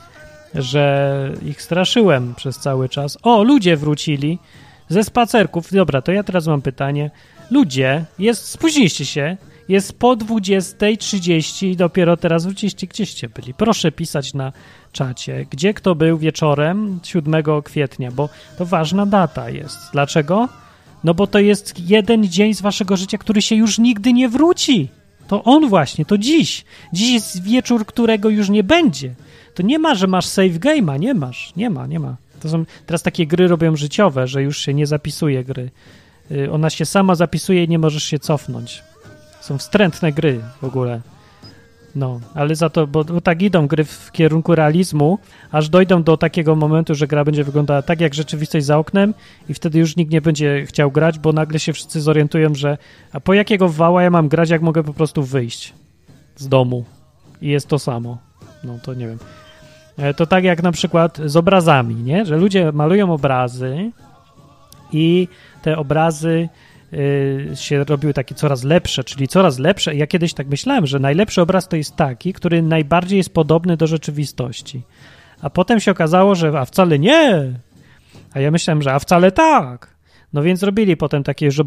S1: że ich straszyłem przez cały czas. Ludzie wrócili ze spacerków. Dobra, to ja teraz mam pytanie. Ludzie, spóźniliście się, jest po 20:30 i dopiero teraz wróciliście. Gdzieście byli? Proszę pisać na czacie, gdzie kto był wieczorem 7 kwietnia, bo to ważna data jest. Dlaczego? No bo to jest jeden dzień z waszego życia, który się już nigdy nie wróci. To on właśnie, to dziś. Dziś jest wieczór, którego już nie będzie. To nie ma, że masz save game'a, nie masz. Nie ma. To są teraz takie gry robią życiowe, że już się nie zapisuje gry. Ona się sama zapisuje i nie możesz się cofnąć. Są wstrętne gry w ogóle. No, ale za to, bo tak idą gry w kierunku realizmu, aż dojdą do takiego momentu, że gra będzie wyglądała tak jak rzeczywistość za oknem i wtedy już nikt nie będzie chciał grać, bo nagle się wszyscy zorientują, że a po jakiego wała ja mam grać, jak mogę po prostu wyjść z domu i jest to samo. No, to nie wiem. To tak jak na przykład z obrazami, nie? Że ludzie malują obrazy i te obrazy się robiły takie coraz lepsze, czyli coraz lepsze. Ja kiedyś tak myślałem, że najlepszy obraz to jest taki, który najbardziej jest podobny do rzeczywistości. A potem się okazało, że wcale nie. A ja myślałem, że wcale tak. No więc robili potem takie już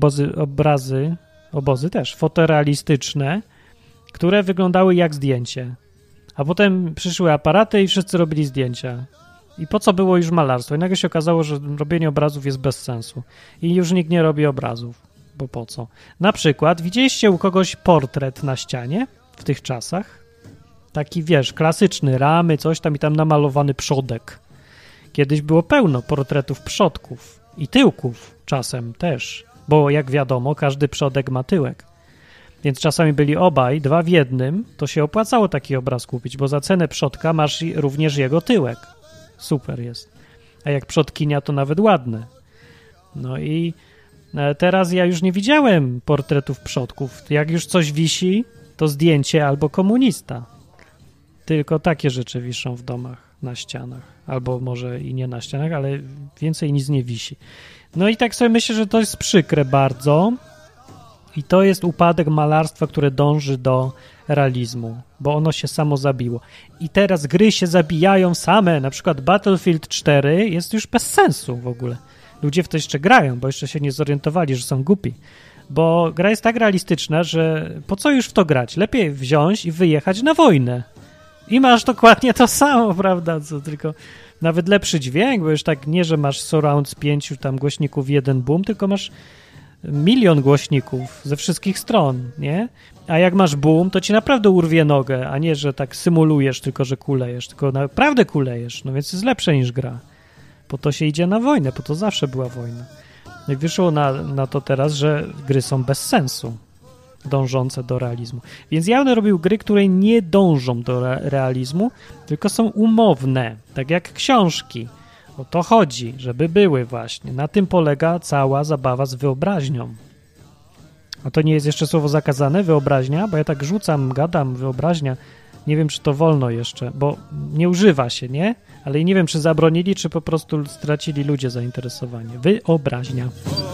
S1: obozy też, fotorealistyczne, które wyglądały jak zdjęcie. A potem przyszły aparaty i wszyscy robili zdjęcia. I po co było już malarstwo? I nagle się okazało, że robienie obrazów jest bez sensu. I już nikt nie robi obrazów. Bo po co? Na przykład, widzieliście u kogoś portret na ścianie w tych czasach? Taki, klasyczny, ramy, coś tam i tam namalowany przodek. Kiedyś było pełno portretów przodków i tyłków czasem też. Bo jak wiadomo, każdy przodek ma tyłek. Więc czasami byli obaj, dwa w jednym, to się opłacało taki obraz kupić, bo za cenę przodka masz również jego tyłek. Super jest. A jak przodkinia, to nawet ładne. No i Teraz ja już nie widziałem portretów przodków. Jak już coś wisi, to zdjęcie albo komunista. Tylko takie rzeczy wiszą w domach, na ścianach. Albo może i nie na ścianach, ale więcej nic nie wisi. No i tak sobie myślę, że to jest przykre bardzo. I to jest upadek malarstwa, które dąży do realizmu, bo ono się samo zabiło. I teraz gry się zabijają same. Na przykład Battlefield 4 jest już bez sensu w ogóle. Ludzie w to jeszcze grają, bo jeszcze się nie zorientowali, że są głupi. Bo gra jest tak realistyczna, że po co już w to grać? Lepiej wziąć i wyjechać na wojnę. I masz dokładnie to samo, prawda? Co tylko nawet lepszy dźwięk, bo już tak nie, że masz surround z 5 tam głośników jeden boom, tylko masz 1 000 000 głośników ze wszystkich stron, nie? A jak masz boom, to ci naprawdę urwie nogę, a nie, że tak symulujesz tylko, że kulejesz, tylko naprawdę kulejesz, no więc jest lepsze niż gra. Po to się idzie na wojnę, po to zawsze była wojna. No i wyszło na to teraz, że gry są bez sensu, dążące do realizmu. Więc ja będę robił gry, które nie dążą do realizmu, tylko są umowne, tak jak książki. O to chodzi, żeby były właśnie. Na tym polega cała zabawa z wyobraźnią. A to nie jest jeszcze słowo zakazane, wyobraźnia? Bo ja tak rzucam, gadam, wyobraźnia. Nie wiem, czy to wolno jeszcze, bo nie używa się, nie? Ale nie wiem, czy zabronili, czy po prostu stracili ludzie zainteresowanie. Wyobraźnia.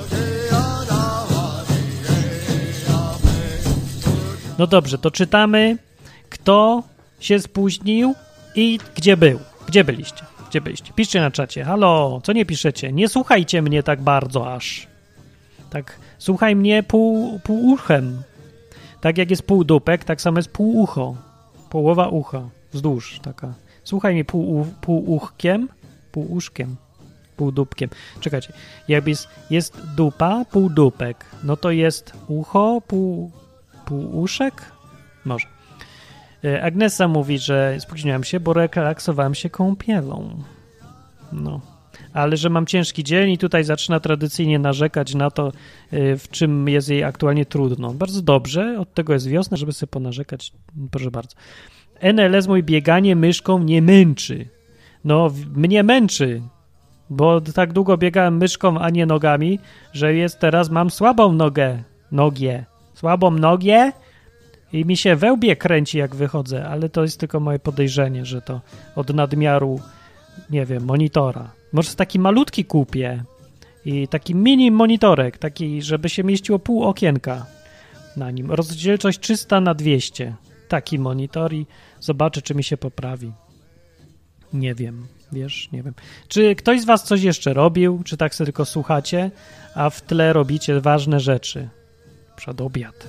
S1: No dobrze, to czytamy, kto się spóźnił i gdzie był. Gdzie byliście? Gdzie byliście? Piszcie na czacie. Halo, co nie piszecie? Nie słuchajcie mnie tak bardzo aż. Tak, słuchaj mnie pół uchem. Tak jak jest pół dupek, tak samo jest pół ucho. Połowa ucha, wzdłuż taka. Słuchaj mnie pół uchkiem, pół uszkiem, pół dupkiem. Czekajcie, jakby jest dupa, pół dupek, no to jest ucho, pół uszek? Może. Agnesa mówi, że spóźniłem się, bo relaksowałem się kąpielą. No. Ale że mam ciężki dzień i tutaj zaczyna tradycyjnie narzekać na to, w czym jest jej aktualnie trudno. Bardzo dobrze, od tego jest wiosna, żeby sobie ponarzekać. Proszę bardzo. NLS mój bieganie myszką nie męczy. No, mnie męczy, bo tak długo biegałem myszką, a nie nogami, że teraz mam słabą słabą nogę i mi się we łbie kręci, jak wychodzę, ale to jest tylko moje podejrzenie, że to od nadmiaru, nie wiem, monitora. Może taki malutki kupię i taki mini monitorek, taki, żeby się mieściło pół okienka na nim. Rozdzielczość 300/200. Taki monitor i zobaczę, czy mi się poprawi. Nie wiem, wiesz, nie wiem. Czy ktoś z was coś jeszcze robił, czy tak sobie tylko słuchacie, a w tle robicie ważne rzeczy? Przed obiad.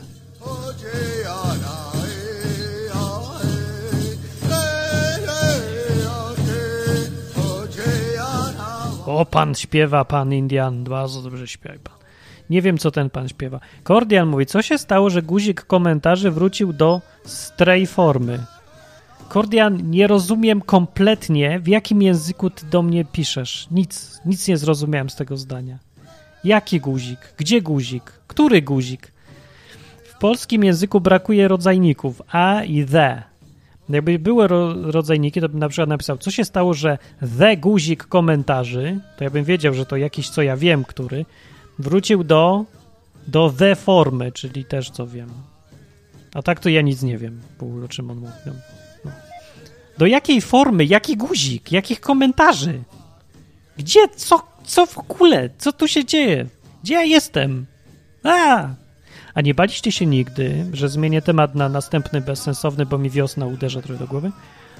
S1: O, pan śpiewa, pan Indian, bardzo dobrze śpiewa. Nie wiem, co ten pan śpiewa. Kordian mówi, co się stało, że guzik komentarzy wrócił do stray formy? Kordian, nie rozumiem kompletnie, w jakim języku ty do mnie piszesz. Nic nie zrozumiałem z tego zdania. Jaki guzik? Gdzie guzik? Który guzik? W polskim języku brakuje rodzajników a i the. Jakby były rodzajniki, to bym na przykład napisał, co się stało, że the guzik komentarzy, to ja bym wiedział, że to jakiś, co ja wiem, który, wrócił do the formy, czyli też co wiem. A tak to ja nic nie wiem, o czym on mówi. No. Do jakiej formy? Jaki guzik? Jakich komentarzy? Gdzie? Co w ogóle? Co tu się dzieje? Gdzie ja jestem? A nie baliście się nigdy, że zmienię temat na następny bezsensowny, bo mi wiosna uderza trochę do głowy,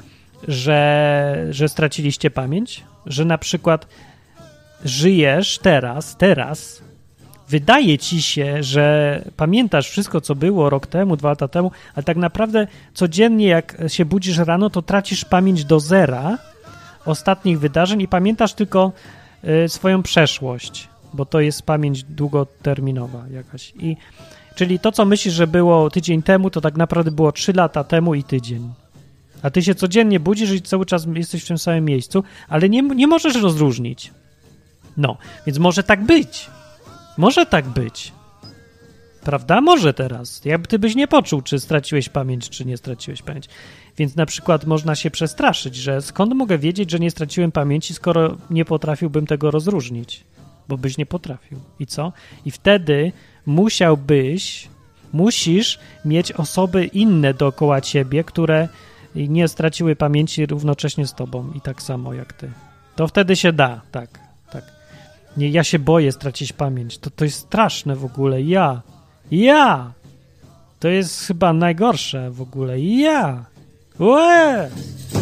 S1: że straciliście pamięć? Że na przykład żyjesz teraz, wydaje ci się, że pamiętasz wszystko, co było rok temu, 2 lata temu, ale tak naprawdę codziennie, jak się budzisz rano, to tracisz pamięć do zera ostatnich wydarzeń i pamiętasz tylko swoją przeszłość, bo to jest pamięć długoterminowa jakaś. Czyli to, co myślisz, że było tydzień temu, to tak naprawdę było 3 lata temu i tydzień. A ty się codziennie budzisz i cały czas jesteś w tym samym miejscu, ale nie możesz rozróżnić. No, więc może tak być. Może tak być. Prawda? Może teraz. Jak ty byś nie poczuł, czy straciłeś pamięć, czy nie straciłeś pamięć. Więc na przykład można się przestraszyć, że skąd mogę wiedzieć, że nie straciłem pamięci, skoro nie potrafiłbym tego rozróżnić. bo byś nie potrafił. I co? I wtedy musisz mieć osoby inne dookoła ciebie, które nie straciły pamięci równocześnie z tobą i tak samo jak ty. To wtedy się da, tak. Nie, ja się boję stracić pamięć. To jest straszne w ogóle. Ja! To jest chyba najgorsze w ogóle. Ja! Łe!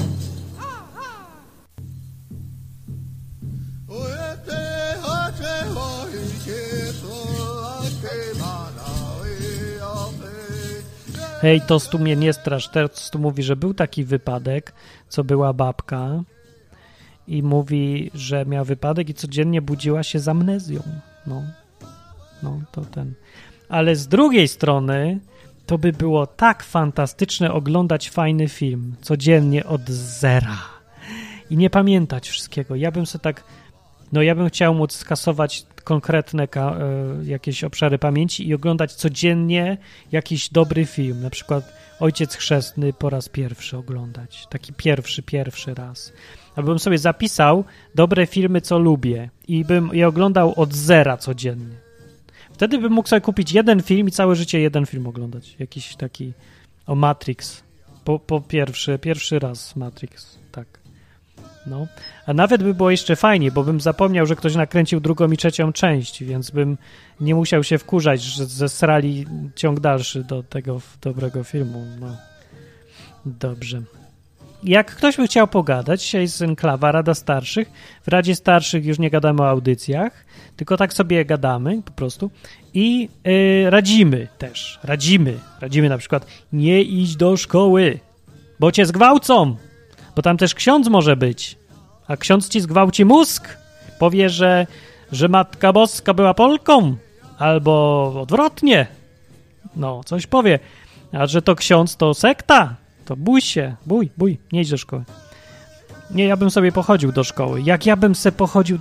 S1: Hej, Tostu mnie nie strasz. Tostu mówi, że był taki wypadek, co była babka i mówi, że miała wypadek i codziennie budziła się z amnezją. No, to ten. Ale z drugiej strony to by było tak fantastyczne oglądać fajny film codziennie od zera i nie pamiętać wszystkiego. Ja bym chciał móc skasować konkretne jakieś obszary pamięci i oglądać codziennie jakiś dobry film, na przykład Ojciec Chrzestny po raz pierwszy oglądać, taki pierwszy raz. Abym sobie zapisał dobre filmy, co lubię i bym je oglądał od zera codziennie. Wtedy bym mógł sobie kupić jeden film i całe życie jeden film oglądać. Jakiś taki o Matrix. Po pierwszy raz Matrix, tak. No. A nawet by było jeszcze fajniej, bo bym zapomniał, że ktoś nakręcił drugą i trzecią część, więc bym nie musiał się wkurzać, że zesrali ciąg dalszy do tego dobrego filmu. No. Dobrze. Jak ktoś by chciał pogadać, dzisiaj jest Enklawa, Rada Starszych. W Radzie Starszych już nie gadamy o audycjach, tylko tak sobie gadamy po prostu i radzimy też. Radzimy na przykład nie idź do szkoły, bo cię zgwałcą, bo tam też ksiądz może być, a ksiądz ci zgwałci mózg, powie, że Matka Boska była Polką, albo odwrotnie, no coś powie, a że to ksiądz to sekta, to bój się, nie idź do szkoły. Nie, ja bym sobie pochodził do szkoły. Jakbym se pochodził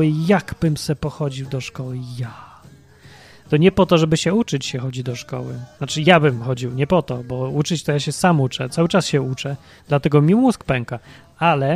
S1: do szkoły, to nie po to, żeby się uczyć, się chodzi do szkoły. Znaczy ja bym chodził, nie po to, bo uczyć to ja się sam uczę, cały czas się uczę, dlatego mi mózg pęka, ale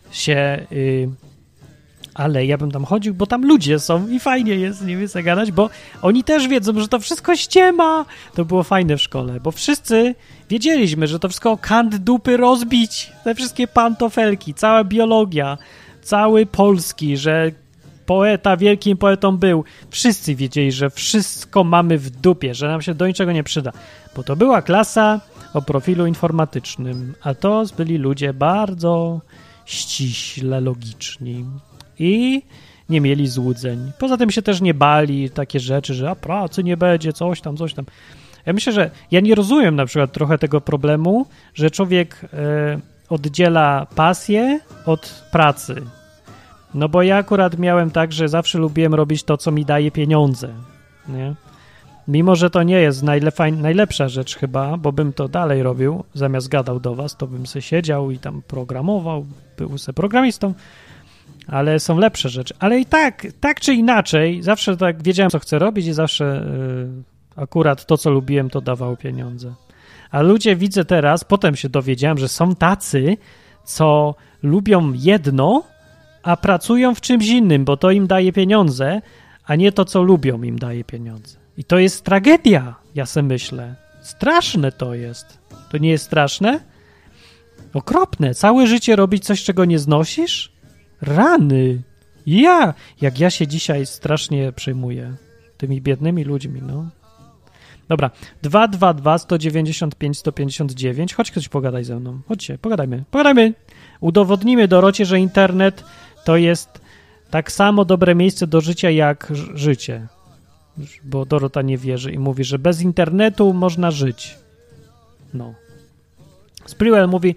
S1: ja bym tam chodził, bo tam ludzie są i fajnie jest z nimi zagadać, bo oni też wiedzą, że to wszystko ściema. To było fajne w szkole, bo wszyscy wiedzieliśmy, że to wszystko kant dupy rozbić, te wszystkie pantofelki, cała biologia, cały polski, że poeta wielkim poetą był. Wszyscy wiedzieli, że wszystko mamy w dupie, że nam się do niczego nie przyda, bo to była klasa o profilu informatycznym, a to byli ludzie bardzo ściśle logiczni i nie mieli złudzeń. Poza tym się też nie bali takie rzeczy, że pracy nie będzie, coś tam. Ja myślę, że ja nie rozumiem na przykład trochę tego problemu, że człowiek oddziela pasję od pracy. No bo ja akurat miałem tak, że zawsze lubiłem robić to, co mi daje pieniądze, nie? Mimo, że to nie jest najlepsza rzecz chyba, bo bym to dalej robił, zamiast gadał do was, to bym se siedział i tam programował, był se programistą, ale są lepsze rzeczy. Ale i tak czy inaczej, zawsze tak wiedziałem, co chcę robić i zawsze akurat to, co lubiłem, to dawało pieniądze. A ludzie widzę teraz, potem się dowiedziałem, że są tacy, co lubią jedno, a pracują w czymś innym, bo to im daje pieniądze, a nie to, co lubią, im daje pieniądze. I to jest tragedia, ja se myślę. Straszne to jest. To nie jest straszne? Okropne. Całe życie robić coś, czego nie znosisz? Rany. Jak ja się dzisiaj strasznie przejmuję tymi biednymi ludźmi, no. Dobra, 222 195 159. Chodź ktoś pogadaj ze mną. Chodźcie, pogadajmy. Udowodnimy Dorocie, że internet to jest tak samo dobre miejsce do życia jak życie. Bo Dorota nie wierzy i mówi, że bez internetu można żyć. No. Sprewell mówi,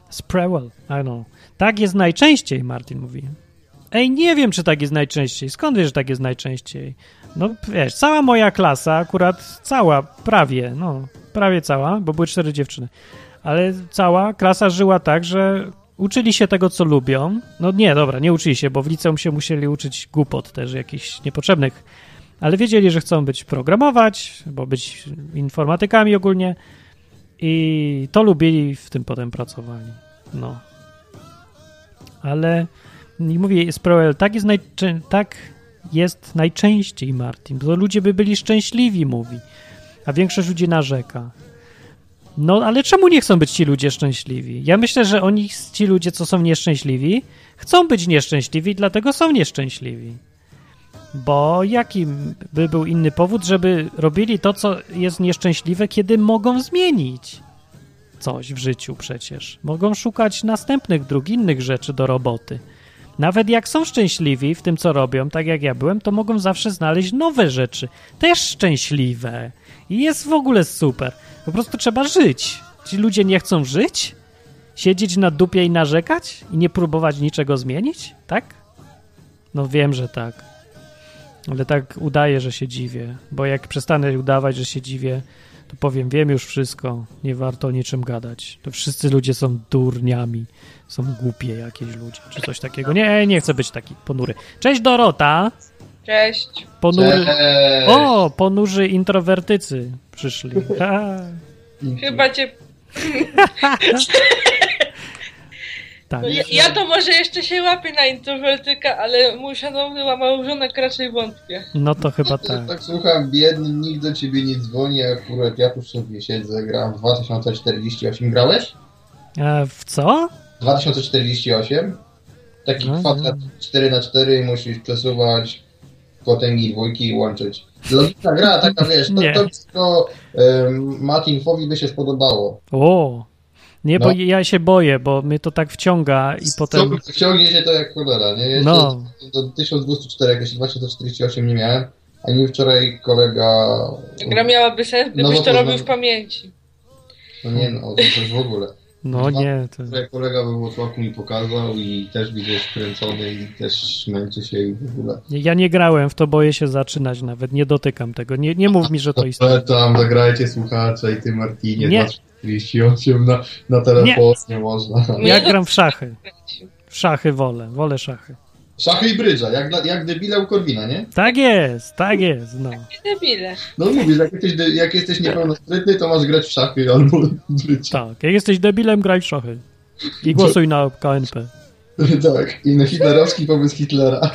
S1: I don't know. Tak jest najczęściej, Martin mówi. Ej, nie wiem, czy tak jest najczęściej. Skąd wiesz, że tak jest najczęściej? No, wiesz, cała moja klasa, akurat cała, prawie cała, bo były 4 dziewczyny, ale cała klasa żyła tak, że uczyli się tego, co lubią. No nie, dobra, nie uczyli się, bo w liceum się musieli uczyć głupot też, jakichś niepotrzebnych, ale wiedzieli, że chcą programować, bo być informatykami ogólnie i to lubili, w tym potem pracowali. No. Ale i mówię, Sproul, tak jest najczęściej, Martin, bo ludzie by byli szczęśliwi, mówi, a większość ludzi narzeka. No, ale czemu nie chcą być ci ludzie szczęśliwi? Ja myślę, że ci ludzie, co są nieszczęśliwi, chcą być nieszczęśliwi, dlatego są nieszczęśliwi. Bo jaki by był inny powód, żeby robili to, co jest nieszczęśliwe, kiedy mogą zmienić coś w życiu przecież. Mogą szukać następnych dróg, innych rzeczy do roboty. Nawet jak są szczęśliwi w tym, co robią, tak jak ja byłem, to mogą zawsze znaleźć nowe rzeczy, też szczęśliwe. I jest w ogóle super. Po prostu trzeba żyć. Ci ludzie nie chcą żyć? Siedzieć na dupie i narzekać? I nie próbować niczego zmienić? Tak? No wiem, że tak. Ale tak udaję, że się dziwię. Bo jak przestanę udawać, że się dziwię, to powiem, wiem już wszystko. Nie warto o niczym gadać. To wszyscy ludzie są durniami. Są głupie jakieś ludzie, czy coś takiego. Nie chcę być taki ponury. Cześć Dorota!
S3: Cześć.
S1: Ponury...
S4: Cześć.
S1: O, ponurzy introwertycy przyszli.
S3: Chyba cię...
S1: Tak.
S3: Ja to może jeszcze się łapię na introwertyka, ale mój szanowny małżonek raczej wątpię.
S1: No to chyba
S4: Ja
S1: tak.
S4: tak słucham, biedny, nikt do ciebie nie dzwoni, a akurat ja tu sobie siedzę, gram w 2048. Grałeś?
S1: W co?
S4: 2048? Taki
S1: No,
S4: kwadrat 4x4 i musisz przesuwać potęgi dwójki i łączyć. Logiczna gra, taka wiesz,
S1: Nie.
S4: to wszystko Matinfowi by się spodobało.
S1: O, nie, bo
S4: No.
S1: ja się boję, bo mnie to tak wciąga i potem...
S4: Wciągnie się to jak cholera, nie? Jeszcze
S1: No.
S4: do 1204, jak jeszcze 2048 nie miałem, a mi wczoraj kolega...
S3: Gra miałaby sens, gdybyś
S4: No,
S3: to
S4: no,
S3: robił
S4: no.
S3: w pamięci.
S4: No nie no, to już w ogóle.
S1: No nie, to...
S4: Wczoraj kolega we Włocławku mi pokazał i też widzę skręcony i też męczy się i w ogóle.
S1: Ja nie grałem w to, boję się zaczynać nawet, nie dotykam tego. Nie mów mi, że to istnieje.
S4: Ale tam zagrajcie słuchacze i ty Martinie,
S1: Nie.
S4: 248 na telefonie można.
S1: Ja gram w szachy. W szachy wolę szachy.
S4: Szachy i brydża, jak debile u Korwina, nie?
S1: Tak jest, no.
S3: Debile.
S4: No mówisz, jak jesteś niepełnosprytny, to masz grać w szachy albo brydża.
S1: Tak, jak jesteś debilem, graj w szachy. I głosuj na KNP.
S4: Tak, i na hitlerowski pomysł Hitlera.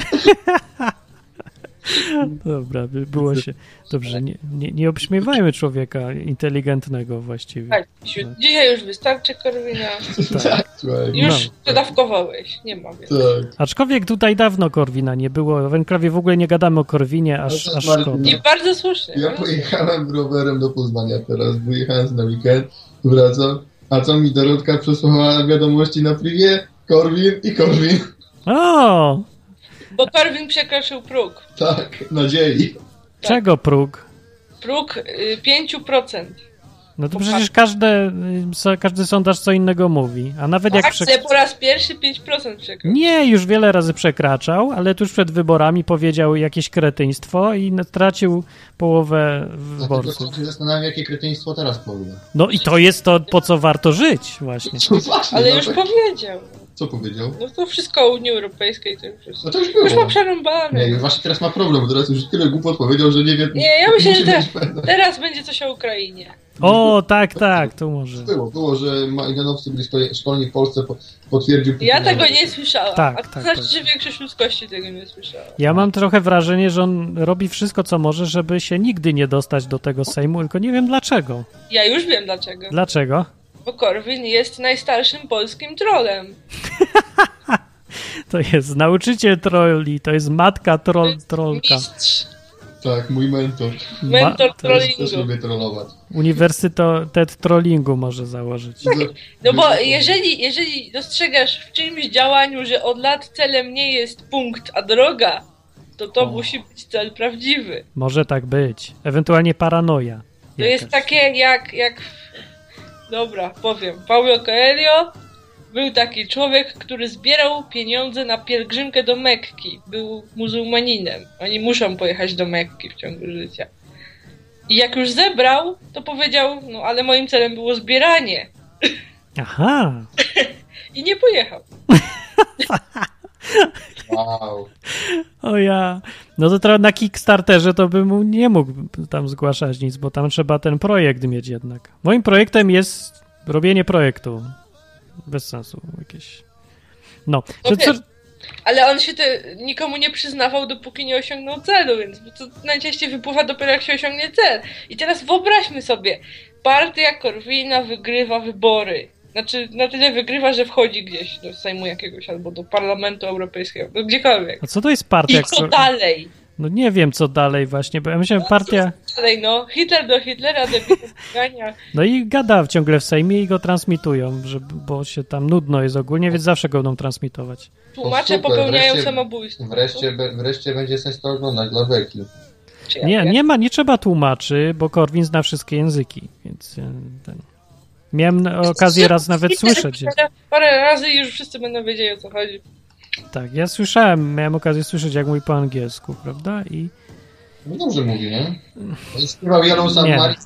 S1: Dobra, było się... Dobrze, nie obśmiewajmy człowieka inteligentnego właściwie.
S3: Tak, dzisiaj już wystarczy Korwina.
S4: Tak, słuchaj.
S3: Już
S1: No.
S3: przedawkowałeś, nie ma więcej.
S4: Tak.
S1: Aczkolwiek tutaj dawno Korwina nie było. W Enklawie w ogóle nie gadamy o Korwinie, aż
S4: Ale to jest
S1: szkoda.
S3: I bardzo słusznie.
S4: Ja pojechałem rowerem do Poznania teraz, wyjechałem na weekend, wracam, a co mi Dorotka przesłała wiadomości na privie? Korwin i Korwin.
S1: O!
S3: Bo Korwin przekroczył próg.
S4: Tak, nadziei.
S1: Czego próg?
S3: Próg 5%.
S1: No to przecież każdy sondaż co innego mówi. A nawet jak...
S3: Akcje po raz pierwszy 5% przekroczył.
S1: Nie, już wiele razy przekraczał, ale tuż przed wyborami powiedział jakieś kretyństwo i stracił połowę
S4: Dlatego
S1: wyborców.
S4: się zastanawiam, jakie kretyństwo teraz powie.
S1: No i to jest to, po co warto żyć właśnie.
S4: No właśnie,
S3: Ale
S4: no
S3: już
S4: tak.
S3: powiedział.
S4: Co powiedział?
S3: No to wszystko o Unii Europejskiej to już wszystko.
S4: No to już
S3: Już ma
S4: było.
S3: przerąbane.
S4: Nie, właśnie teraz ma problem, bo teraz już tyle głupot powiedział, że nie wie...
S3: Nie, ja myślę, że
S4: musi być pewny.
S3: teraz będzie coś o Ukrainie.
S1: O, tak, to może.
S4: Było, że Majdanowcy byli szkoleni w Polsce, potwierdził...
S3: Ja tego nie słyszałam.
S1: Tak,
S3: A to
S1: tak,
S3: znaczy,
S1: tak.
S3: że większość ludzkości tego nie słyszała.
S1: Ja mam trochę wrażenie, że on robi wszystko, co może, żeby się nigdy nie dostać do tego Sejmu, tylko nie wiem dlaczego.
S3: Ja już wiem dlaczego.
S1: Dlaczego?
S3: Bo Korwin jest najstarszym polskim trollem.
S1: To jest nauczyciel trolli, to jest matka trollka.
S3: Mistrz.
S4: Tak, mój mentor.
S3: Mentor
S1: to jest
S4: Też
S3: trollingu.
S4: lubię trollować.
S1: Uniwersytet trollingu może założyć.
S3: No bo jeżeli dostrzegasz w czyimś działaniu, że od lat celem nie jest punkt, a droga, to
S1: O.
S3: musi być cel prawdziwy.
S1: Może tak być. Ewentualnie paranoja.
S3: To jest takie jak... Dobra, powiem. Paulo Coelho był taki człowiek, który zbierał pieniądze na pielgrzymkę do Mekki. Był muzułmaninem. Oni muszą pojechać do Mekki w ciągu życia. I jak już zebrał, to powiedział, no ale moim celem było zbieranie.
S1: Aha.
S3: I nie pojechał.
S4: Wow.
S1: O ja. No to trochę na Kickstarterze to bym mu nie mógł tam zgłaszać nic, bo tam trzeba ten projekt mieć jednak. Moim projektem jest robienie projektu. Bez sensu jakieś. No.
S3: No
S1: Co,
S3: wiesz, Ale on się nikomu nie przyznawał, dopóki nie osiągnął celu, więc to najczęściej wypływa dopiero jak się osiągnie cel. I teraz wyobraźmy sobie, partia Korwina wygrywa wybory. Znaczy, na tyle wygrywa, że wchodzi gdzieś do Sejmu jakiegoś albo do Parlamentu Europejskiego, no gdziekolwiek.
S1: A co to jest partia?
S3: I co dalej?
S1: No nie wiem, co dalej właśnie, bo ja myślałem, partia...
S3: Co dalej, no? Hitler do Hitlera, do Gania.
S1: No i gada ciągle w Sejmie i go transmitują, bo się tam nudno jest ogólnie, więc zawsze go będą transmitować.
S3: Tłumacze
S4: super,
S3: popełniają samobójstwo.
S4: Wreszcie będzie sens to oglądać dla beki.
S1: Nie trzeba tłumaczy, bo Korwin zna wszystkie języki, więc miałem okazję raz nawet słyszeć.
S3: Parę razy i już wszyscy będą wiedzieli, o co chodzi.
S1: Tak, ja miałem okazję słyszeć, jak mówi po angielsku, prawda? I...
S4: No dobrze mówi, nie? On śpiewał Yellow Submarine.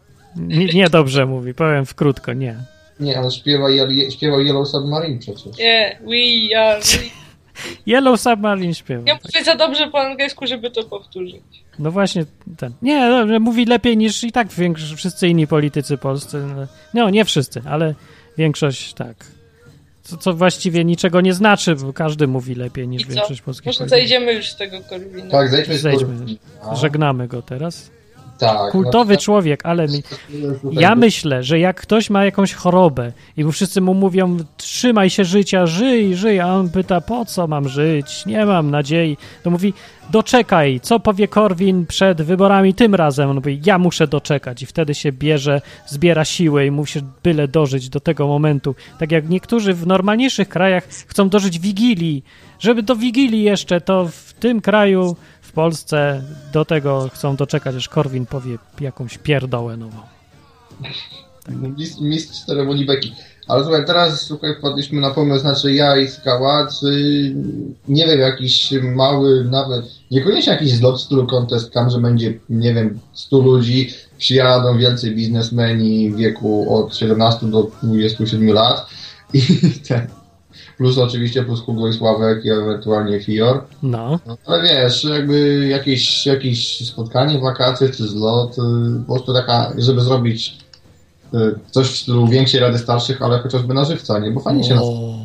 S1: Nie dobrze mówi, powiem krótko, nie.
S4: Nie, on śpiewał Yellow Submarine przecież.
S3: Nie, we are...
S1: Yellow Submarine śpiewa.
S3: Ja mówię za dobrze po angielsku, żeby to powtórzyć.
S1: No właśnie ten. Nie, dobrze, mówi lepiej niż i tak wszyscy inni politycy polscy. No, nie wszyscy, ale większość tak. Co właściwie niczego nie znaczy, bo każdy mówi lepiej niż większość polskich
S3: Może
S1: polityków.
S3: zejdziemy już z tego Korwina.
S4: Tak, zejdźmy z
S1: Zejdźmy.
S4: Korwina.
S1: Żegnamy go teraz.
S4: Tak.
S1: Kultowy człowiek, ale ja myślę, że jak ktoś ma jakąś chorobę i bo wszyscy mu mówią, trzymaj się życia, żyj, a on pyta, po co mam żyć, nie mam nadziei, to mówi, doczekaj, co powie Korwin przed wyborami tym razem? On mówi, ja muszę doczekać i wtedy się zbiera siłę i musi byle dożyć do tego momentu. Tak jak niektórzy w normalniejszych krajach chcą dożyć Wigilii, żeby do Wigilii jeszcze, to w tym kraju, w Polsce do tego chcą doczekać, aż Korwin powie jakąś pierdołę nową.
S4: Tak. Mistrz ceremonii beki. Ale słuchaj, teraz wpadliśmy na pomysł, znaczy ja i Skała, czy nie wiem, jakiś mały, nawet niekoniecznie jakiś zlot stylu Contest Camp, że będzie, nie wiem, 100 ludzi, przyjadą wielcy biznesmeni w wieku od 17 do 27 lat i plus oczywiście plus Hugo i Sławek i ewentualnie Fior.
S1: No.
S4: Ale wiesz, jakby jakieś spotkanie, wakacje czy zlot, po prostu taka, żeby zrobić coś w stylu większej Rady Starszych, ale chociażby na żywca, nie? Bo fajnie się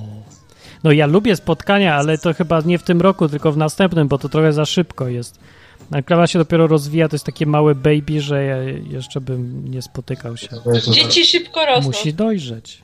S1: No ja lubię spotkania, ale to chyba nie w tym roku, tylko w następnym, bo to trochę za szybko jest. Krawa się dopiero rozwija, to jest takie małe baby, że ja jeszcze bym nie spotykał się.
S3: Dzieci szybko rosną.
S1: Musi dojrzeć.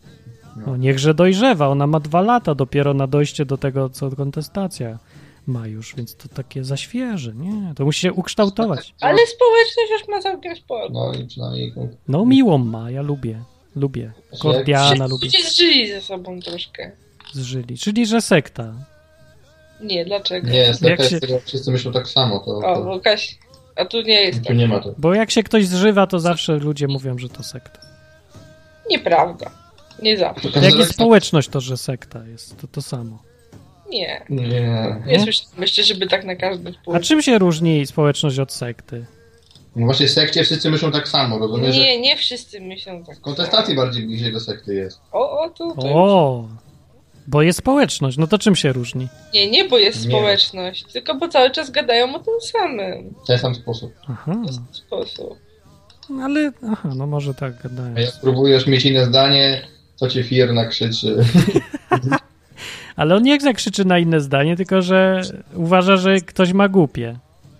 S1: No niechże dojrzewa, ona ma 2 lata dopiero na dojście do tego, co kontestacja ma już, więc to takie za świeże, nie? To musi się ukształtować.
S3: Ale społeczność już ma całkiem sporo.
S4: No i przynajmniej...
S1: No miłą ma, ja lubię. Kordiana lubię.
S3: Ludzie zżyli ze sobą troszkę.
S1: Zżyli, czyli że sekta.
S3: Nie, dlaczego?
S4: Nie, wszyscy myślą tak samo.
S3: O, bo a tu nie jest
S4: tu
S3: tak.
S4: nie ma to.
S1: Bo jak się ktoś zżywa, to zawsze ludzie mówią, że to sekta.
S3: Nieprawda. Nie zawsze.
S1: Jak jest społeczność, to że sekta jest, to samo.
S3: Nie.
S4: Nie.
S3: Słyszałem jeszcze, żeby tak na każdym
S1: A
S3: społeczność.
S1: czym się różni społeczność od sekty?
S4: No właśnie w sekcie wszyscy myślą tak samo, rozumiesz?
S3: Nie wszyscy myślą tak.
S4: W kontestacji bardziej bliżej do sekty jest.
S3: To
S1: O, bo jest społeczność, no to czym się różni?
S3: Nie, bo jest
S4: Nie.
S3: społeczność, tylko bo cały czas gadają o tym samym.
S4: W ten sam sposób.
S1: Aha,
S3: W ten sposób.
S1: ale, no może tak gadają.
S4: A jak próbujesz mieć inne zdanie, to cię Fier nakrzyczy.
S1: Ale on nie zakrzyczy na inne zdanie, tylko że uważa, że ktoś ma głupie.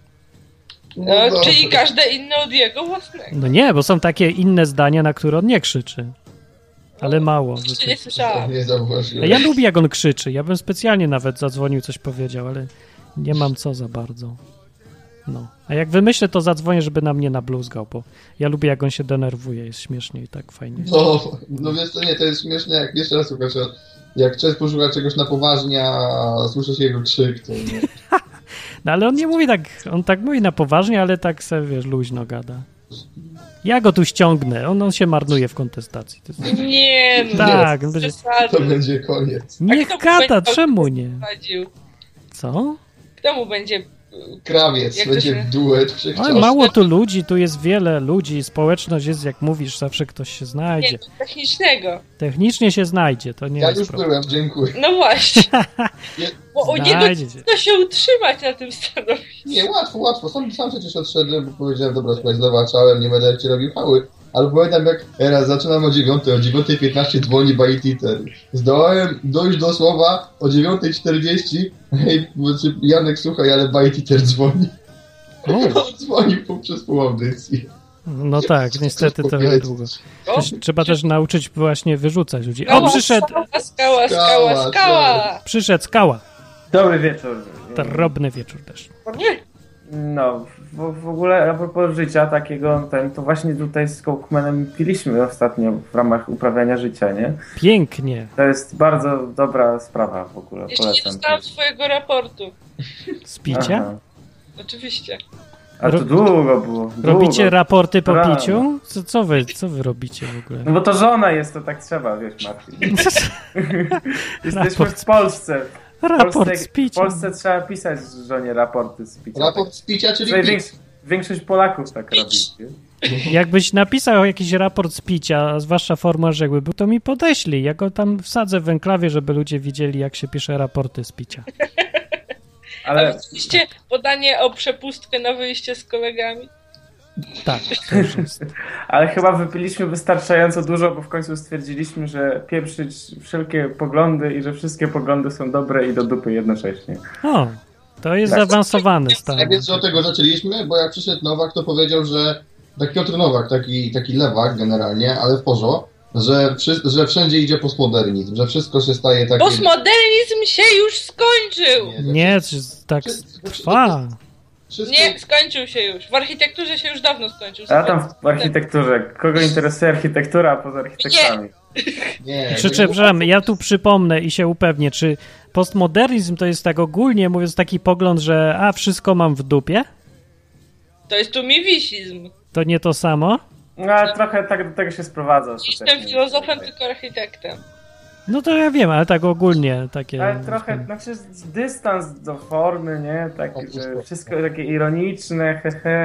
S3: No, czyli każde inne od jego własnego.
S1: No nie, bo są takie inne zdania, na które on nie krzyczy. Ale mało.
S3: Jeszcze nie słyszałam.
S4: Nie zauważyłem.
S1: Ja lubię, jak on krzyczy. Ja bym specjalnie nawet zadzwonił, coś powiedział, ale nie mam co za bardzo. No. A jak wymyślę, to zadzwonię, żeby na mnie nabluzgał, bo ja lubię, jak on się denerwuje. Jest śmiesznie i tak fajnie.
S4: No wiesz co, nie, to jest śmieszne, jak jeszcze raz słuchasz, jak Czes posłucha czegoś na poważnie, a słyszysz jego krzyk, to nie.
S1: No ale on nie mówi tak, on tak mówi na poważnie, ale tak se, wiesz, luźno gada. Ja go tu ściągnę, on się marnuje w kontestacji. To jest...
S3: Nie, no.
S1: Tak,
S3: bez
S1: będzie...
S3: przesady.
S4: To będzie koniec.
S1: Niech
S3: kto mu
S1: gada,
S3: będzie
S1: czemu nie?
S3: prowadził?
S1: Co?
S3: Kto mu będzie...
S4: Krawiec
S3: Jak to
S4: będzie
S3: się-
S4: duet
S1: Ale
S4: wszechczasów.
S1: mało tu ludzi, tu jest wiele ludzi, społeczność jest, jak mówisz, zawsze ktoś się
S3: Nie,
S1: znajdzie.
S3: technicznego.
S1: Technicznie się znajdzie, to nie
S4: Ja
S1: jest
S4: już
S1: problem.
S4: byłem, dziękuję.
S3: No właśnie. Bo o niego
S1: Znajdzie się.
S3: trudno się utrzymać na tym stanowisku.
S4: Nie, łatwo. Sam przecież odszedłem, bo powiedziałem, dobra, słuchaj, zlewaczałem, nie będę cię robił hały. Ale pamiętam jak raz zaczynam o 9:15 dzwoni Bajtiter. Zdołałem dojść do słowa o 9:40. Hej, Janek, słuchaj, ale Bajtiter dzwoni. Dzwoni przez pół audycji.
S1: No tak, niestety to długo. Trzeba też nauczyć właśnie wyrzucać ludzi.
S3: Skała,
S1: Przyszedł...
S3: Skała!
S1: Przyszedł Skała.
S5: Dobry wieczór.
S1: Drobny wieczór też.
S5: No, w ogóle a propos życia takiego, to właśnie tutaj z Cookmanem piliśmy ostatnio w ramach uprawiania życia, nie?
S1: Pięknie.
S5: To jest bardzo dobra sprawa w ogóle,
S3: Jeszcze nie
S5: polecam.
S3: dostałam swojego raportu.
S1: Z picia?
S5: Aha.
S3: Oczywiście.
S5: A to długo było.
S1: Robicie raporty po
S5: Rano.
S1: piciu? Co wy robicie w ogóle?
S5: No bo to żona jest, to tak trzeba, wiesz, Marcin. Jesteśmy
S1: Raport.
S5: w Polsce.
S1: Raport z
S5: W
S1: picia.
S5: Polsce trzeba pisać żonie raporty z picia.
S4: Raport z picia, czyli
S5: Tutaj
S4: pić.
S5: większość Polaków tak robi. nie?
S1: Jakbyś napisał jakiś raport z picia, a zwłaszcza formularz jakby był, to mi podeślij. Ja go tam wsadzę w enklawie, żeby ludzie widzieli, jak się pisze raporty z picia.
S5: Ale
S3: Oczywiście podanie o przepustkę na wyjście z kolegami.
S1: Tak, to już jest.
S5: Ale chyba wypiliśmy wystarczająco dużo, bo w końcu stwierdziliśmy, że pieprzyć wszelkie poglądy i że wszystkie poglądy są dobre i do dupy jednocześnie.
S1: O, to jest
S5: Tak.
S1: zaawansowany stan.
S4: Ja wiem, że od tego zaczęliśmy, bo jak przyszedł Nowak, to powiedział, że taki Piotr Nowak, taki lewak generalnie, ale w porządku, że wszędzie idzie postmodernizm, że wszystko się staje takie...
S3: Postmodernizm się już skończył!
S1: Nie, tak trwa.
S4: Wszystko...
S3: Nie, skończył się już. W architekturze się już dawno skończył.
S5: A tam w architekturze. Kogo interesuje architektura poza architektami?
S4: Nie,
S1: Przepraszam, ja tu przypomnę i się upewnię, czy postmodernizm to jest tak ogólnie mówiąc taki pogląd, że wszystko mam w dupie?
S3: To jest tumiwisizm.
S1: To nie to samo?
S5: No ale trochę tak do tego się sprowadza.
S3: Nie jestem
S5: ostatecznie.
S3: filozofem, tylko architektem.
S1: No to ja wiem, ale tak ogólnie takie...
S5: Ale trochę, znaczy dystans do formy, nie? Tak, że wszystko takie ironiczne,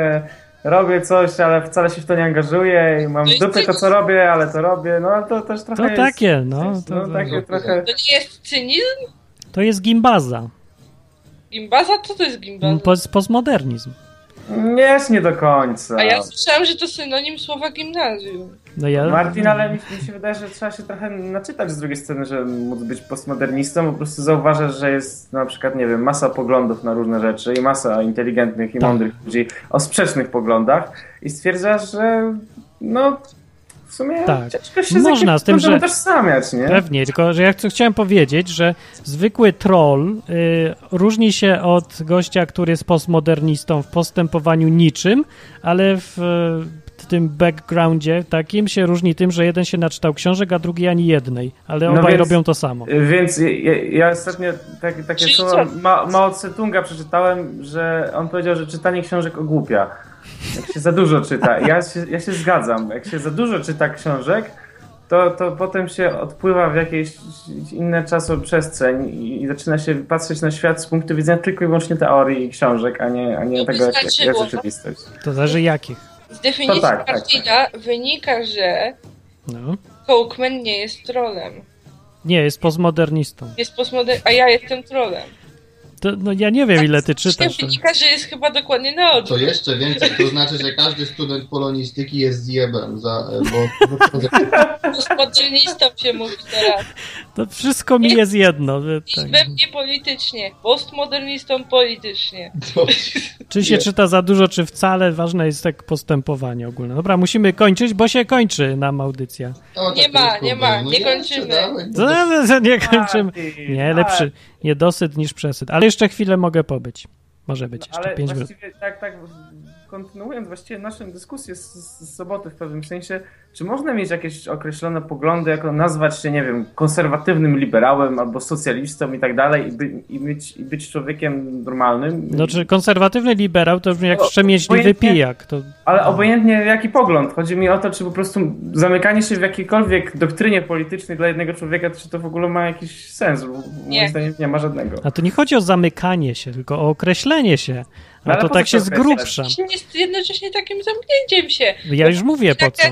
S5: robię coś, ale wcale się w to nie angażuję i mam w dupie to, co robię, ale to robię, no to też trochę
S1: To
S5: jest...
S1: takie, no.
S5: takie trochę...
S3: To nie jest cynizm?
S1: To jest gimbaza.
S3: Gimbaza? Co to jest gimbaza?
S1: Postmodernizm.
S5: Nie do końca.
S3: A ja słyszałam, że to synonim słowa gimnazjum.
S1: No ja...
S5: Martin, ale mi się wydaje, że trzeba się trochę naczytać z drugiej strony, żeby móc być postmodernistą. Po prostu zauważasz, że jest na przykład, nie wiem, masa poglądów na różne rzeczy i masa inteligentnych i mądrych ludzi o sprzecznych poglądach i stwierdzasz, że no w sumie ciężko się
S1: można z tym, że
S5: utożsamiać, nie?
S1: Pewnie, tylko że ja chciałem powiedzieć, że zwykły troll różni się od gościa, który jest postmodernistą w postępowaniu niczym, ale w tym backgroundzie takim się różni tym, że jeden się naczytał książek, a drugi ani jednej, ale obaj robią to samo.
S5: Więc ja ostatnio takie słowa Mao Tse-tunga przeczytałem, że on powiedział, że czytanie książek ogłupia. Jak się za dużo czyta. Ja się zgadzam. Jak się za dużo czyta książek, to potem się odpływa w jakieś inne czasoprzestrzeń i zaczyna się patrzeć na świat z punktu widzenia tylko i wyłącznie teorii i książek, a nie tego, jak jest rzeczywistość.
S1: To zależy jakich.
S3: Z definicji Martina wynika, że Cookman nie jest trollem.
S1: Nie, jest postmodernistą.
S3: A ja jestem trollem.
S1: To, no ja nie wiem, ile ty czytasz.
S3: Wynika, że jest chyba dokładnie na odwrót.
S4: To jeszcze więcej, to znaczy, że każdy student polonistyki jest zjebem,
S3: Postmodernistą się mówi teraz.
S1: To wszystko mi jest jedno.
S3: Tak. Nie politycznie, postmodernistą politycznie.
S1: Czy się czyta za dużo, czy wcale, ważne jest tak postępowanie ogólne. Dobra, musimy kończyć, bo się kończy nam audycja.
S3: Nie kończymy.
S1: Nie kończymy. Nie, lepszy niedosyt niż przesyt. Ale jeszcze chwilę mogę pobyć. Może być jeszcze 5 minut.
S5: Tak, kontynuując właściwie naszą dyskusję z soboty w pewnym sensie, czy można mieć jakieś określone poglądy, jako nazwać się, nie wiem, konserwatywnym liberałem albo socjalistą i tak dalej i być człowiekiem normalnym?
S1: No, czy konserwatywny liberał to brzmi jak wstrzemięźliwy pijak.
S5: Ale obojętnie jaki pogląd. Chodzi mi o to, czy po prostu zamykanie się w jakiejkolwiek doktrynie politycznej dla jednego człowieka, czy to w ogóle ma jakiś sens? Bo moim zdaniem nie ma żadnego.
S1: A to nie chodzi o zamykanie się, tylko o określenie się. A to tak się z grubsza.
S3: Jest jednocześnie takim zamknięciem się.
S1: Ja już mówię po co.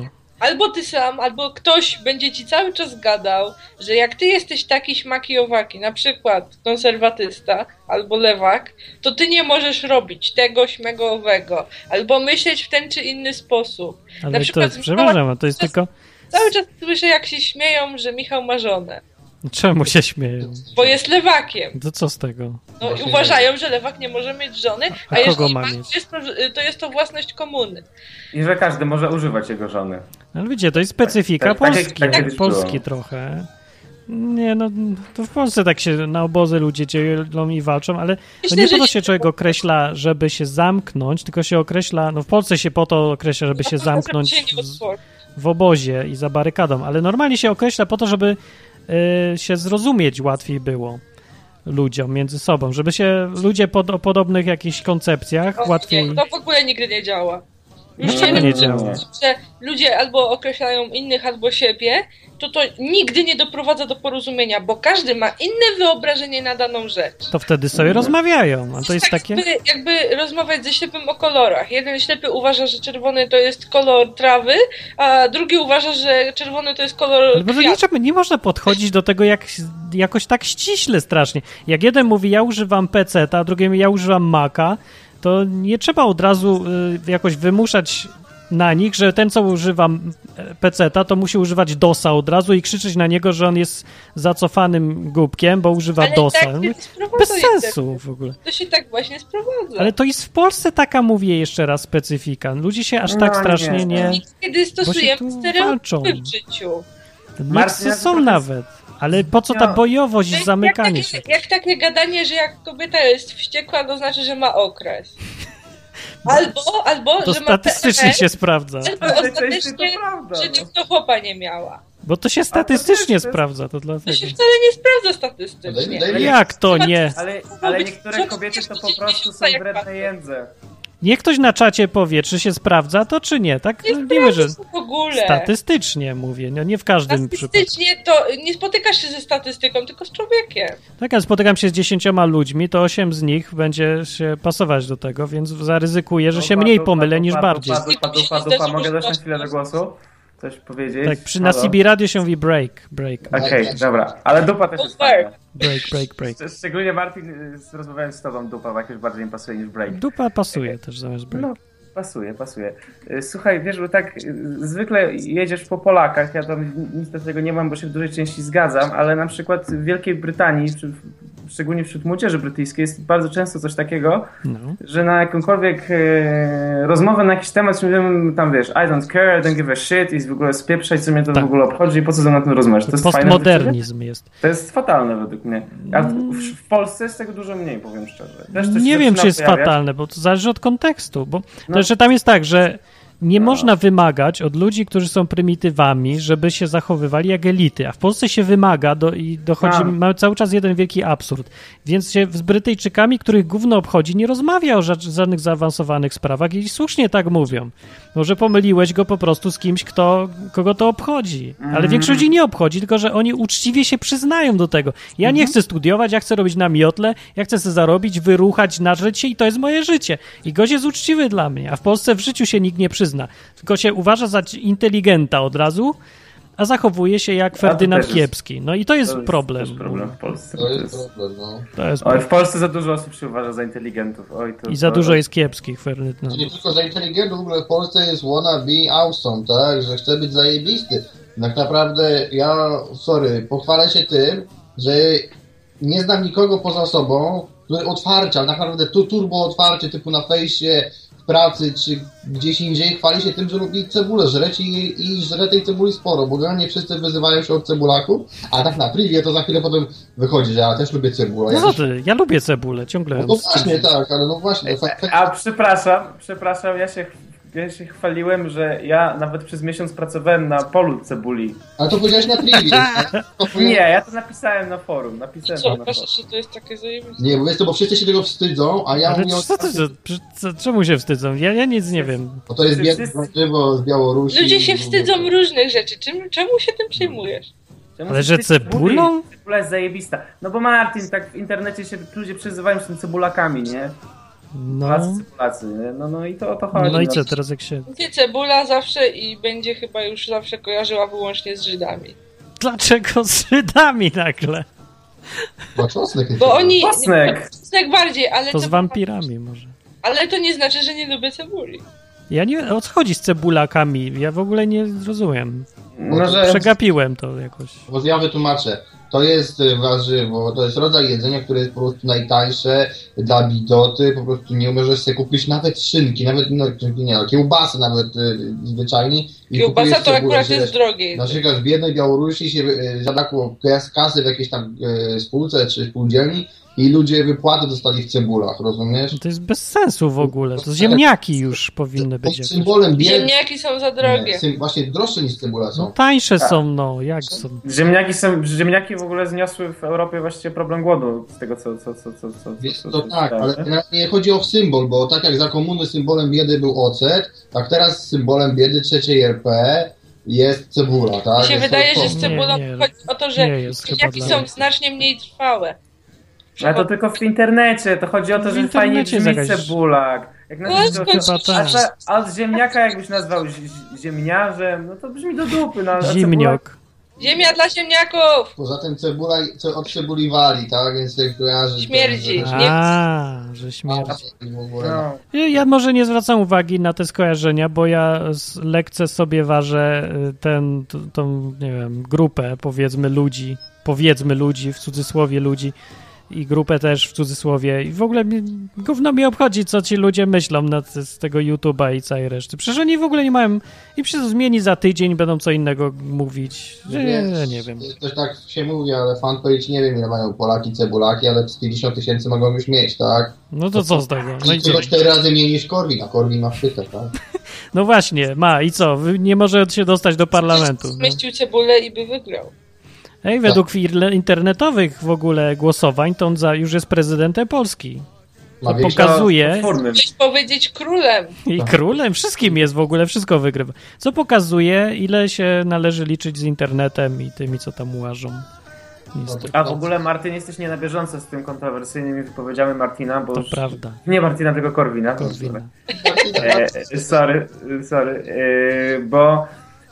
S3: albo ty sam, albo ktoś będzie ci cały czas gadał, że jak ty jesteś taki śmaki-owaki, na przykład konserwatysta albo lewak, to ty nie możesz robić tego, śmego, owego, albo myśleć w ten czy inny sposób.
S1: Ale
S3: Na
S1: to
S3: przykład
S1: jest, przepraszam, to jest tylko...
S3: Cały czas słyszę, jak się śmieją, że Michał ma żonę,
S1: Czemu się śmieją?
S3: bo jest lewakiem.
S1: To co z tego?
S3: No i
S4: Właśnie
S3: uważają, że lewak nie może mieć żony,
S1: A
S3: a
S1: kogo
S3: jeżeli
S1: ma
S3: ma,
S1: mieć?
S3: to jest to własność komuny.
S5: I że każdy może używać jego żony.
S1: Ale widzicie, to jest specyfika
S5: Tak, tak,
S1: Polski,
S5: tak kiedyś
S1: Polski
S5: było.
S1: trochę. Nie, no to w Polsce tak się na obozy ludzie dzielą i walczą, ale to
S3: Myślę,
S1: nie po
S3: że
S1: to się człowiek określa, żeby się zamknąć, tylko się określa, no w Polsce się po to określa, żeby się zamknąć
S3: Się nie otworzy.
S1: w obozie i za barykadą, ale normalnie się określa po to, żeby się zrozumieć łatwiej było ludziom między sobą, żeby się ludzie o podobnych jakichś koncepcjach łatwiej...
S3: Nie, to w ogóle nigdy nie działa. Już
S1: Dlaczego nie działa?
S3: Że ludzie albo określają innych, albo siebie, to nigdy nie doprowadza do porozumienia, bo każdy ma inne wyobrażenie na daną rzecz.
S1: To wtedy sobie rozmawiają, a to jest takie...
S3: Jakby rozmawiać ze ślepym o kolorach. Jeden ślepy uważa, że czerwony to jest kolor trawy, a drugi uważa, że czerwony to jest kolor
S1: Ale może nie można podchodzić do tego jakoś tak ściśle strasznie. Jak jeden mówi, ja używam PC-ta, a drugi mówi, ja używam Maca, to nie trzeba od razu jakoś wymuszać na nich, że ten, co używa PC-ta, to musi używać DOS-a od razu i krzyczeć na niego, że on jest zacofanym głupkiem, bo używa
S3: Ale
S1: DOS-a.
S3: tak się sprowadza
S1: Bez
S3: jednak.
S1: sensu w ogóle.
S3: To się tak właśnie sprowadza.
S1: Ale to jest w Polsce taka, mówię jeszcze raz, specyfika. Ludzie się aż tak
S5: No,
S1: strasznie nie...
S3: Kiedy stosujemy
S1: tu
S3: stereotypy
S1: walczą.
S3: w życiu.
S1: Nie
S5: Marcin,
S1: są
S5: trochę-
S1: nawet. Ale po co ta bojowość i zamykanie się?
S3: Jak takie gadanie, że jak kobieta jest wściekła, to znaczy, że ma okres. Albo
S1: To
S3: że ma
S1: statystycznie
S3: PRL,
S1: się sprawdza.
S3: albo
S5: Ale to
S3: ostatecznie,
S5: prawda,
S3: że
S5: no.
S3: nikt chłopa nie miała.
S1: Bo to się statystycznie
S5: też jest-
S1: sprawdza, to
S3: To
S1: dlatego.
S3: się wcale nie sprawdza statystycznie.
S1: Jak to nie?
S5: Ale niektóre kobiety to po prostu są wredne jędze.
S1: Niech ktoś na czacie powie, czy się sprawdza to, czy nie. Tak?
S3: Nie
S1: Mówimy, że
S3: sprawdza się w ogóle.
S1: statystycznie mówię, no nie w każdym przypadku.
S3: Statystycznie to nie spotykasz się ze statystyką, tylko z człowiekiem.
S1: Tak, ale spotykam się z 10 ludźmi, to 8 z nich będzie się pasować do tego, więc zaryzykuję, że się mniej pomylę niż bardziej.
S5: Dupa. Mogę dojść na chwilę do głosu? Coś powiedzieć?
S1: Tak, na CB Radio się mówi break.
S5: Okej, dobra. Ale dupa też jest fajna.
S1: Break.
S5: Szczególnie Martin, rozmawiałem z tobą, dupa jakoś bardziej mi pasuje niż break.
S1: Dupa pasuje też zamiast break.
S5: No, pasuje. Słuchaj, wiesz, bo tak zwykle jedziesz po Polakach, ja tam nic do tego nie mam, bo się w dużej części zgadzam, ale na przykład w Wielkiej Brytanii, szczególnie wśród młodzieży brytyjskiej, jest bardzo często coś takiego,
S1: No.
S5: że na jakąkolwiek rozmowę na jakiś temat, czy mówimy tam, wiesz, I don't care, I don't give a shit i w ogóle spieprzać, co mnie to
S1: Tak.
S5: w ogóle obchodzi i po co ze mną na tym rozmawiać. To jest fajne.
S1: Postmodernizm jest.
S5: To jest fatalne według mnie. A w Polsce jest tego dużo mniej, powiem szczerze. Też coś
S1: Nie
S5: się
S1: wiem,
S5: zaczyna
S1: czy jest
S5: pojawiać.
S1: fatalne, bo to zależy od kontekstu, bo
S5: No.
S1: to jeszcze tam jest tak, że nie można wymagać od ludzi, którzy są prymitywami, żeby się zachowywali jak elity, a w Polsce się wymaga i dochodzi,
S5: Tak.
S1: mamy cały czas jeden wielki absurd. Więc się z Brytyjczykami, których gówno obchodzi, nie rozmawia o żadnych zaawansowanych sprawach i słusznie tak mówią. Może pomyliłeś go po prostu z kimś, kogo to obchodzi. Ale większość ludzi nie obchodzi, tylko że oni uczciwie się przyznają do tego. Ja nie chcę studiować, ja chcę robić na miotle, ja chcę sobie zarobić, wyruchać, nażreć się i to jest moje życie. I gość jest uczciwy dla mnie, a w Polsce w życiu się nikt nie przyzna. Tylko się uważa za inteligenta od razu, a zachowuje się jak Ferdynand
S5: też jest-
S1: Kiepski. No i to jest problem.
S5: też problem w Polsce.
S4: To jest problem, no.
S1: To jest
S5: Oj,
S1: problem.
S5: w Polsce za dużo osób się uważa za inteligentów.
S1: I za dużo jest kiepskich Ferdynandów.
S4: Nie tylko za inteligentów, w ogóle w Polsce jest wannabe awesome, tak? Że chce być zajebisty. Tak naprawdę pochwalę się tym, że nie znam nikogo poza sobą, który otwarcie, ale tak naprawdę turbo otwarcie typu na fejsie, w pracy czy gdzieś indziej chwali się tym, że lubi cebulę żreć i żre tej cebuli sporo, bo generalnie wszyscy wyzywają się od cebulaków, a tak na privie to za chwilę potem wychodzi, że ja też lubię cebulę.
S1: No co ty, ja lubię cebulę, ciągle.
S4: No to właśnie tak, ale no właśnie.
S5: A przepraszam, ja się chwaliłem, że ja nawet przez miesiąc pracowałem na polu cebuli.
S4: Ale to powiedziałeś na privie.
S5: Nie, ja to napisałem na forum.
S3: Co, uważasz, że to jest takie zajebiste?
S4: Nie, bo wszyscy się tego wstydzą, a ja
S1: Ale
S4: mówię
S1: czemu się wstydzą? Ja nic nie wiem.
S4: bo to jest żywo z Białorusi.
S3: Ludzie się wstydzą różnych rzeczy. Czemu się tym przejmujesz?
S5: Czemu
S1: Ale
S5: się
S1: że
S5: ty
S1: cebulą?
S5: Cebula jest zajebista. No bo Martin, tak w internecie się ludzie przyzywają, że są cebulakami, nie? Polacy, nie? No i to o to chodzi.
S1: No i co teraz jak się...
S3: Cebula zawsze i będzie chyba już zawsze kojarzyła wyłącznie z Żydami.
S1: Dlaczego z Żydami nagle?
S4: Bo czosnek jest.
S3: Bo oni...
S5: Czosnek
S3: bardziej, ale
S1: to z wampirami może.
S3: Ale to nie znaczy, że nie lubię cebuli.
S1: Ja nie... O co chodzi z cebulakami? Ja w ogóle nie rozumiem.
S5: Może...
S1: Przegapiłem to jakoś.
S4: Bo ja wytłumaczę. To jest warzywo, to jest rodzaj jedzenia, które jest po prostu najtańsze dla bidoty, po prostu nie możesz sobie kupić nawet szynki, nawet kiełbasy nawet zwyczajnie.
S3: Kiełbasa to akurat jest drogie.
S4: Na przykład w biednej Białorusi się zabrakło kasy w jakiejś tam spółce czy spółdzielni i ludzie wypłaty dostali w cebulach, rozumiesz?
S1: To jest bez sensu w ogóle, to ziemniaki już powinny być jakoś.
S4: Symbolem biedy.
S3: Ziemniaki są za drogie.
S4: Właśnie droższe niż cebula są.
S1: No tańsze są, no, jak są?
S5: Ziemniaki w ogóle zniosły w Europie właściwie problem głodu, z tego co
S4: tak, ale nie chodzi o symbol, bo tak jak za komuny symbolem biedy był ocet, tak teraz symbolem biedy trzeciej RP jest cebula, tak?
S3: Mi się wydaje, że z cebulą chodzi o to, że ziemniaki są znacznie mniej trwałe.
S5: Ale to tylko w internecie, to chodzi o to, że fajnie brzmi cebulak. Jak a od ziemniaka jakbyś nazwał ziemniarzem, no to brzmi do dupy. No,
S1: Zimniok.
S3: Ziemia dla ziemniaków!
S4: Poza tym cebula odcebuliwali, tak? Więc się kojarzy...
S3: Śmierdzi.
S1: Że śmierdzi. No. Ja może nie zwracam uwagi na te skojarzenia, bo ja lekce sobie ważę tą, nie wiem, grupę, powiedzmy ludzi, w cudzysłowie ludzi, i grupę też w cudzysłowie i w ogóle gówno mi obchodzi, co ci ludzie myślą z tego YouTube'a i całej reszty. Przecież oni w ogóle nie mają... I się zmieni za tydzień, będą co innego mówić. Nie wiem.
S4: Też tak się mówi, ale fanpage nie wiem, ile mają Polaki cebulaki, ale 50 000 mogą już mieć, tak?
S1: No to co z tego? No i
S4: 4 razy mniej niż Korwin, a Korwin ma wszyte, tak?
S1: No właśnie, ma i co? Nie może się dostać do parlamentu.
S3: Zmieścił cebulę i by wygrał.
S1: Ej, według internetowych w ogóle głosowań to on już jest prezydentem Polski. To pokazuje...
S3: Chcesz powiedzieć królem.
S1: I królem, wszystkim jest w ogóle, wszystko wygrywa. Co pokazuje, ile się należy liczyć z internetem i tymi, co tam łażą.
S5: A w ogóle, Martin, jesteś nie na bieżąco z tym kontrowersyjnymi wypowiedziami Martina, bo...
S1: To prawda.
S5: Nie Martina, tylko Korwina. Sorry. Bo...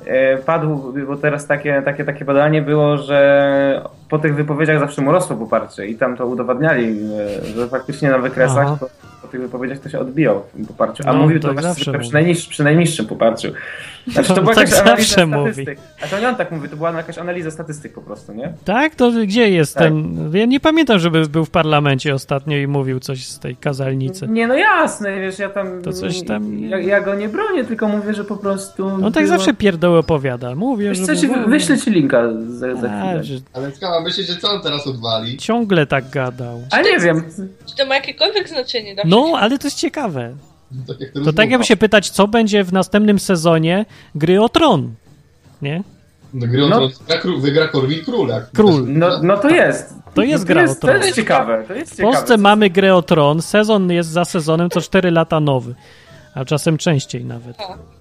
S5: Padł, bo teraz takie badanie było, że po tych wypowiedziach zawsze mu rosło poparcie i tam to udowadniali, że faktycznie na wykresach po tych wypowiedziach to się odbijał w poparciu. A mówił to właśnie przy najniższym poparciu. Znaczy, to była
S1: tak
S5: jakaś analiza
S1: statystyk.
S5: Mówi. A to nie on tak mówi, to była jakaś analiza statystyk po prostu, nie?
S1: Tak? To gdzie jest ten... Ja nie pamiętam, żeby był w parlamencie ostatnio i mówił coś z tej kazalnicy.
S5: Nie, no jasne, wiesz, ja tam...
S1: To coś tam...
S5: Ja go nie bronię, tylko mówię, że po prostu...
S1: On tak zawsze pierdoły opowiada. Mówię, że...
S5: Wyślę ci linka za chwilę.
S4: Ale skała, myślisz, że co on teraz odwali?
S1: Ciągle tak gadał.
S5: A nie wiem.
S3: Czy to ma jakiekolwiek znaczenie?
S1: No, ale to jest ciekawe. To tak jakby się pytać, co będzie w następnym sezonie Gry o Tron, nie?
S4: Gry o Tron wygra Korwin Królak.
S1: Król.
S5: No to jest.
S1: To jest Gra o Tron.
S5: To jest ciekawe.
S1: W Polsce mamy Grę o Tron, sezon jest za sezonem co 4 lata nowy, a czasem częściej nawet.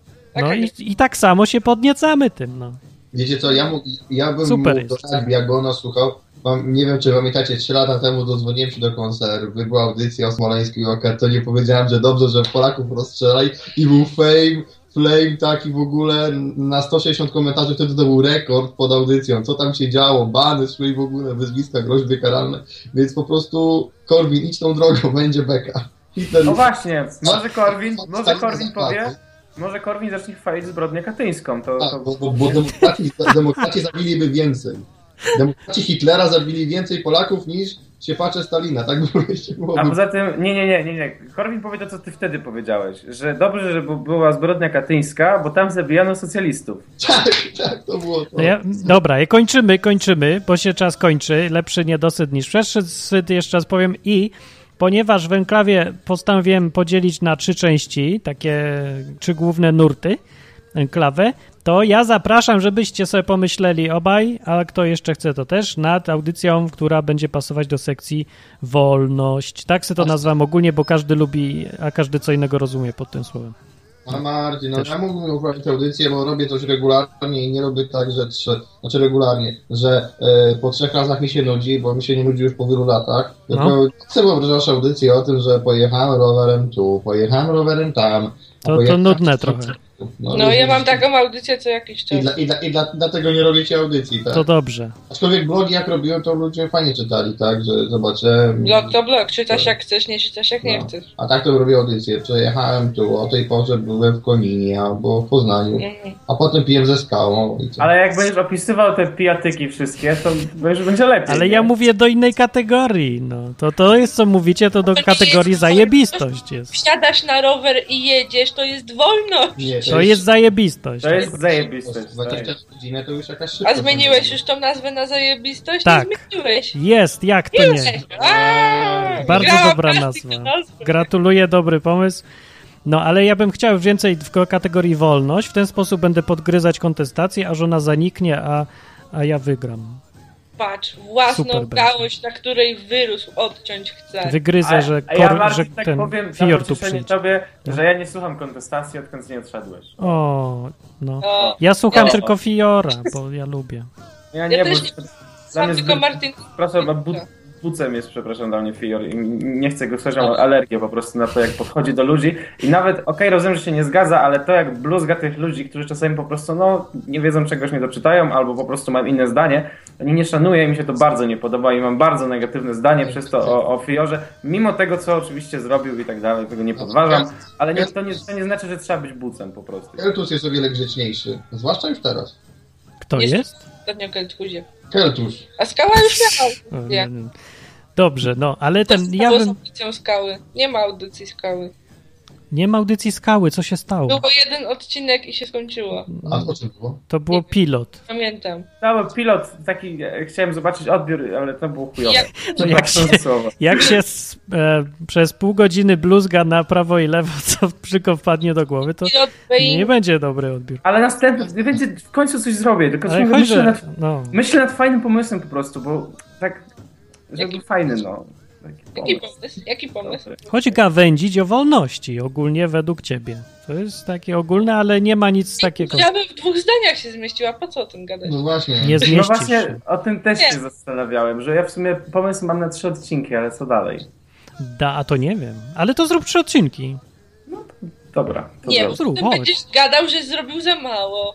S1: No i tak samo się podniecamy tym, no.
S4: Wiecie co, ja bym mógł dodać, jakby ona słuchał. Nie wiem, czy pamiętacie, 3 lata temu dodzwoniłem się do konserwy, była audycja o Smoleńskim i o Kartonie, powiedziałem, że dobrze, że Polaków rozstrzelali i był flame taki w ogóle, na 160 komentarzy, wtedy to był rekord pod audycją, co tam się działo, bany szły i w ogóle, wyzwiska, groźby karalne, więc po prostu Korwin, idź tą drogą, będzie beka.
S5: No właśnie, może Korwin powie... Może Korwin zacznie chwalić zbrodnię katyńską.
S4: Bo demokraci zabiliby więcej. Demokraci Hitlera zabili więcej Polaków niż siepacze Stalina, tak było.
S5: A poza tym, nie. Korwin powie to, co ty wtedy powiedziałeś, że dobrze, że była zbrodnia katyńska, bo tam zabijano socjalistów.
S4: Tak, to było to.
S1: Dobra, kończymy, bo się czas kończy. Lepszy niedosyt niż przesyt, jeszcze raz powiem. I ponieważ w Enklawie postanowiłem podzielić na 3 części, takie 3 główne nurty Enklawę, to ja zapraszam, żebyście sobie pomyśleli obaj, a kto jeszcze chce to też, nad audycją, która będzie pasować do sekcji wolność. Tak se to nazwam ogólnie, bo każdy lubi, a każdy co innego rozumie pod tym słowem.
S4: A Marcin, no ja mógłbym uprawiać audycję, bo robię coś regularnie i nie robię tak, że regularnie, że po 3 razach mi się nudzi, bo mi się nie nudzi już po wielu latach. Tylko chcę wyobrażać audycję o tym, że pojechałem rowerem tu, pojechałem rowerem tam.
S1: To nudne trochę.
S3: No ja mam taką audycję co jakiś czas.
S4: I dlatego nie robicie audycji, tak?
S1: To dobrze.
S4: Aczkolwiek blogi jak robiłem, to ludzie fajnie czytali, tak? Że zobaczyłem...
S3: Blog to blog, czytasz jak chcesz, nie czytasz jak nie chcesz.
S4: A tak to robię audycję. Przejechałem tu, o tej porze byłem w Koninie albo w Poznaniu, a potem piłem ze skałą. I co?
S5: Ale jak będziesz opisywał te pijatyki wszystkie, to już będzie lepiej.
S1: Ale
S5: nie?
S1: ja mówię do innej kategorii, no. To jest, co mówicie, to do kategorii zajebistość jest.
S3: Wsiadasz na rower i jedziesz, to jest wolność.
S4: Nie,
S1: To jest zajebistość.
S5: To jest zajebiste.
S4: 20 godzin to już jakaś szybkość.
S3: A zmieniłeś już tą nazwę na zajebistość?
S1: Tak.
S3: Nie zmieniłeś.
S1: Jest, jak to nie? Bardzo
S3: Grałam
S1: dobra
S3: praktykę
S1: nazwa.
S3: nazwy.
S1: Gratuluję, dobry pomysł. No, ale ja bym chciał więcej w kategorii wolność. W ten sposób będę podgryzać kontestację, aż ona zaniknie, a ja wygram.
S3: Patrz, własną
S1: Super
S3: gałąź, na której wyrósł, odciąć chcę.
S1: Wygryzę, że,
S5: ja, Marcin,
S1: że
S5: tak
S1: ten
S5: powiem,
S1: Fior
S5: na
S1: tu
S5: pocieszenie
S1: przyjdzie.
S5: tobie, że ja nie słucham kontestacji, odkąd nie odszedłeś.
S1: O, no.
S3: O,
S1: Ja słucham
S3: No.
S1: tylko Fiora, bo ja lubię.
S5: Ja
S3: Ja
S5: nie,
S3: też
S5: bo
S3: nie
S5: dla
S3: sam
S5: mnie
S3: tylko Martin.
S5: przepraszam, bucem jest, przepraszam, dla mnie Fior i nie chcę go słuchać, mam alergię po prostu na to, jak podchodzi do ludzi i nawet, rozumiem, że się nie zgadza, ale to jak bluzga tych ludzi, którzy czasami po prostu, nie wiedzą czegoś, nie doczytają, albo po prostu mają inne zdanie, nie szanuję i mi się to bardzo nie podoba i mam bardzo negatywne zdanie przez to o Fiorze, mimo tego, co oczywiście zrobił i tak dalej, tego nie podważam, ale to nie znaczy, że trzeba być bucem po prostu.
S4: Keltus jest o wiele grzeczniejszy, zwłaszcza już teraz.
S1: Kto jest?
S3: Ostatnio Keltuzie.
S4: Keltus.
S3: A skała już miała.
S1: O, nie. Dobrze, no, ale ja
S3: z
S1: bym...
S3: audycją skały. Nie ma audycji skały.
S1: Nie ma audycji Skały, co się stało?
S3: Było jeden odcinek i się skończyło.
S4: A o czym było?
S1: To było pilot.
S3: Pamiętam.
S5: Cały pilot taki, chciałem zobaczyć odbiór, ale to było chujowe.
S3: Jak-
S1: To jak Jak się przez pół godziny bluzga na prawo i lewo, co tylko wpadnie do głowy, to
S3: pilot Bein.
S1: nie będzie dobry odbiór.
S5: Ale następny, będzie w końcu coś zrobię, tylko
S1: Ale
S5: ciągle
S1: chodź, że... No.
S5: myślę nad fajnym pomysłem po prostu, bo tak, żeby
S3: Jaki
S5: fajny, no. Taki
S3: Jaki
S5: pomysł.
S3: pomysł? Jaki pomysł?
S1: Chodź gawędzić o wolności, ogólnie według ciebie. To jest takie ogólne, ale nie ma nic takiego.
S3: Ja bym w 2 zdaniach się zmieściła, po co o tym gadać?
S4: No właśnie.
S1: Nie
S5: No
S1: zmieścisz
S5: właśnie
S1: się.
S5: o tym też
S3: Nie.
S5: się zastanawiałem, że ja w sumie pomysł mam na 3 odcinki, ale co dalej?
S1: A to nie wiem. Ale to zrób 3 odcinki.
S5: Dobra. To
S3: Nie,
S5: dobra.
S1: zrób,
S3: ty
S1: chodź.
S3: będziesz gadał, że zrobił za mało.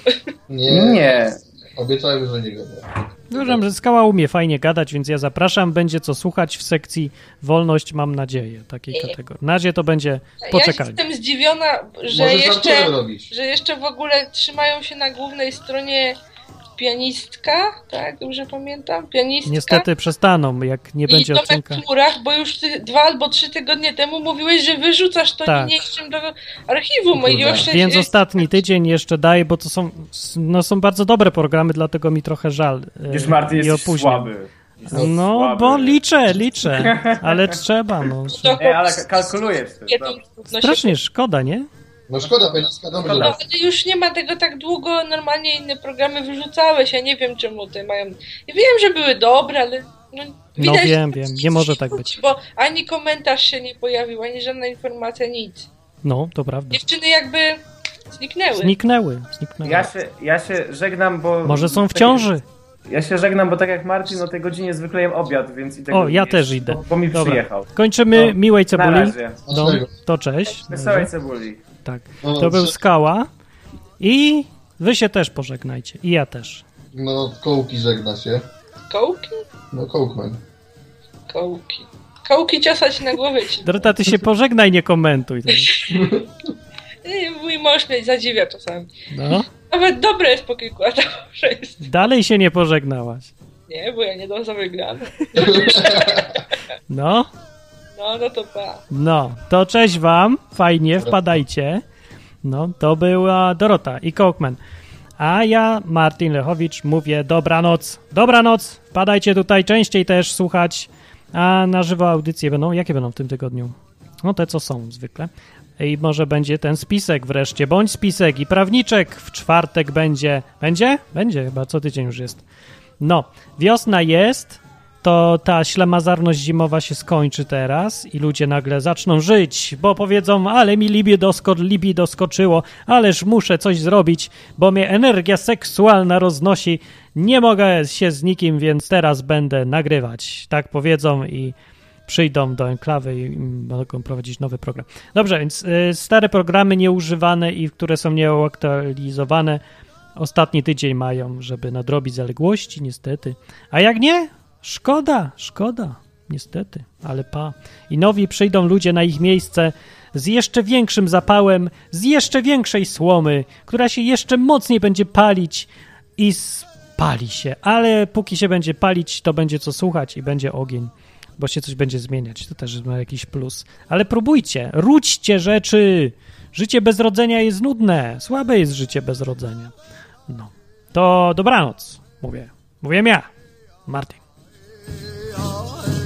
S5: Nie.
S4: Obiecałem, że nie gada.
S1: Uważam, że Skała umie fajnie gadać, więc ja zapraszam. Będzie co słuchać w sekcji wolność, mam nadzieję, takiej kategorii. Na razie to będzie
S3: Ja
S1: poczekanie.
S3: jestem zdziwiona, że
S4: Możesz
S3: jeszcze,
S4: Arturem robić.
S3: że jeszcze w ogóle trzymają się na głównej stronie pianistka, tak? Dobrze pamiętam? Pianistka.
S1: Niestety przestaną, jak nie będzie
S3: I Tomek
S1: odcinka.
S3: w chmurach, bo już 2 albo 3 tygodnie temu mówiłeś, że wyrzucasz to
S1: Tak.
S3: niniejszym do archiwum. I jeszcze
S1: Więc ostatni tydzień jeszcze daję, bo to są bardzo dobre programy, dlatego mi trochę żal.
S5: Wiesz, Martin,
S1: i
S5: jesteś
S1: opóźniam.
S5: słaby. Jesteś
S1: No,
S5: słaby.
S1: bo liczę, ale trzeba, no.
S5: Nie, ale kalkulujesz.
S3: Jedną
S5: Dobra.
S3: trudność.
S1: Strasznie szkoda, nie?
S4: No szkoda, Peniska, dobrze.
S3: No, ale już nie ma tego tak długo, normalnie inne programy wyrzucałeś, ja nie wiem czemu te mają... Ja wiem, że były dobre, ale... No,
S1: No
S3: widać,
S1: wiem,
S3: że
S1: nie może tak być.
S3: Bo ani komentarz się nie pojawił, ani żadna informacja, nic.
S1: No, to prawda.
S3: Dziewczyny jakby zniknęły.
S1: Zniknęły.
S5: Ja się żegnam, bo...
S1: Może są w ciąży.
S5: Ja się żegnam, bo tak jak Marcin, o tej godzinie zwykle jem obiad, więc i tego
S1: O, ja
S5: nie
S1: też
S5: jest,
S1: idę.
S5: Bo mi
S1: Dobra.
S5: przyjechał.
S1: Kończymy
S5: No,
S1: miłej
S5: Na
S1: cebuli.
S5: razie.
S1: No, to cześć.
S5: Wesołej cebuli.
S1: Tak.
S4: No,
S1: To był
S4: że-
S1: Skała. I wy się też pożegnajcie. I ja też.
S4: No, Kołki żegna się.
S3: Kołki?
S4: No, Kołkman.
S3: Kołki. Kołki ciosać na głowie ci.
S1: Dorota, ty się pożegnaj, nie komentuj.
S3: Mój mąż mnie zadziwia czasami.
S1: No.
S3: Nawet dobre jest po kilku latach, że jest.
S1: Dalej się nie pożegnałaś.
S3: Nie, bo ja nie dam za wygrane.
S1: No.
S3: No to pa.
S1: No, to cześć wam, fajnie, wpadajcie. No, to była Dorota i Kołkman. A ja, Martin Lechowicz, mówię dobranoc. Dobranoc, wpadajcie tutaj częściej też słuchać. A na żywo audycje będą, jakie będą w tym tygodniu? No te, co są zwykle. I może będzie ten spisek wreszcie, bądź spisek i prawniczek w czwartek będzie. Będzie? Będzie chyba, co tydzień już jest. No, wiosna jest, to ta ślamazarność zimowa się skończy teraz i ludzie nagle zaczną żyć, bo powiedzą, ale mi libido skoczyło, ależ muszę coś zrobić, bo mnie energia seksualna roznosi, nie mogę się z nikim, więc teraz będę nagrywać. Tak powiedzą i przyjdą do enklawy i mogą prowadzić nowy program. Dobrze, więc stare programy nieużywane i które są nieaktualizowane ostatni tydzień mają, żeby nadrobić zaległości, niestety. A jak nie? Szkoda, niestety, ale I nowi przyjdą ludzie na ich miejsce z jeszcze większym zapałem, z jeszcze większej słomy, która się jeszcze mocniej będzie palić i spali się, ale póki się będzie palić, to będzie co słuchać i będzie ogień, bo się coś będzie zmieniać, to też ma jakiś plus. Ale próbujcie, róćcie rzeczy, życie bez rodzenia jest nudne, słabe jest życie bez rodzenia. No, to dobranoc, mówię ja, Martin.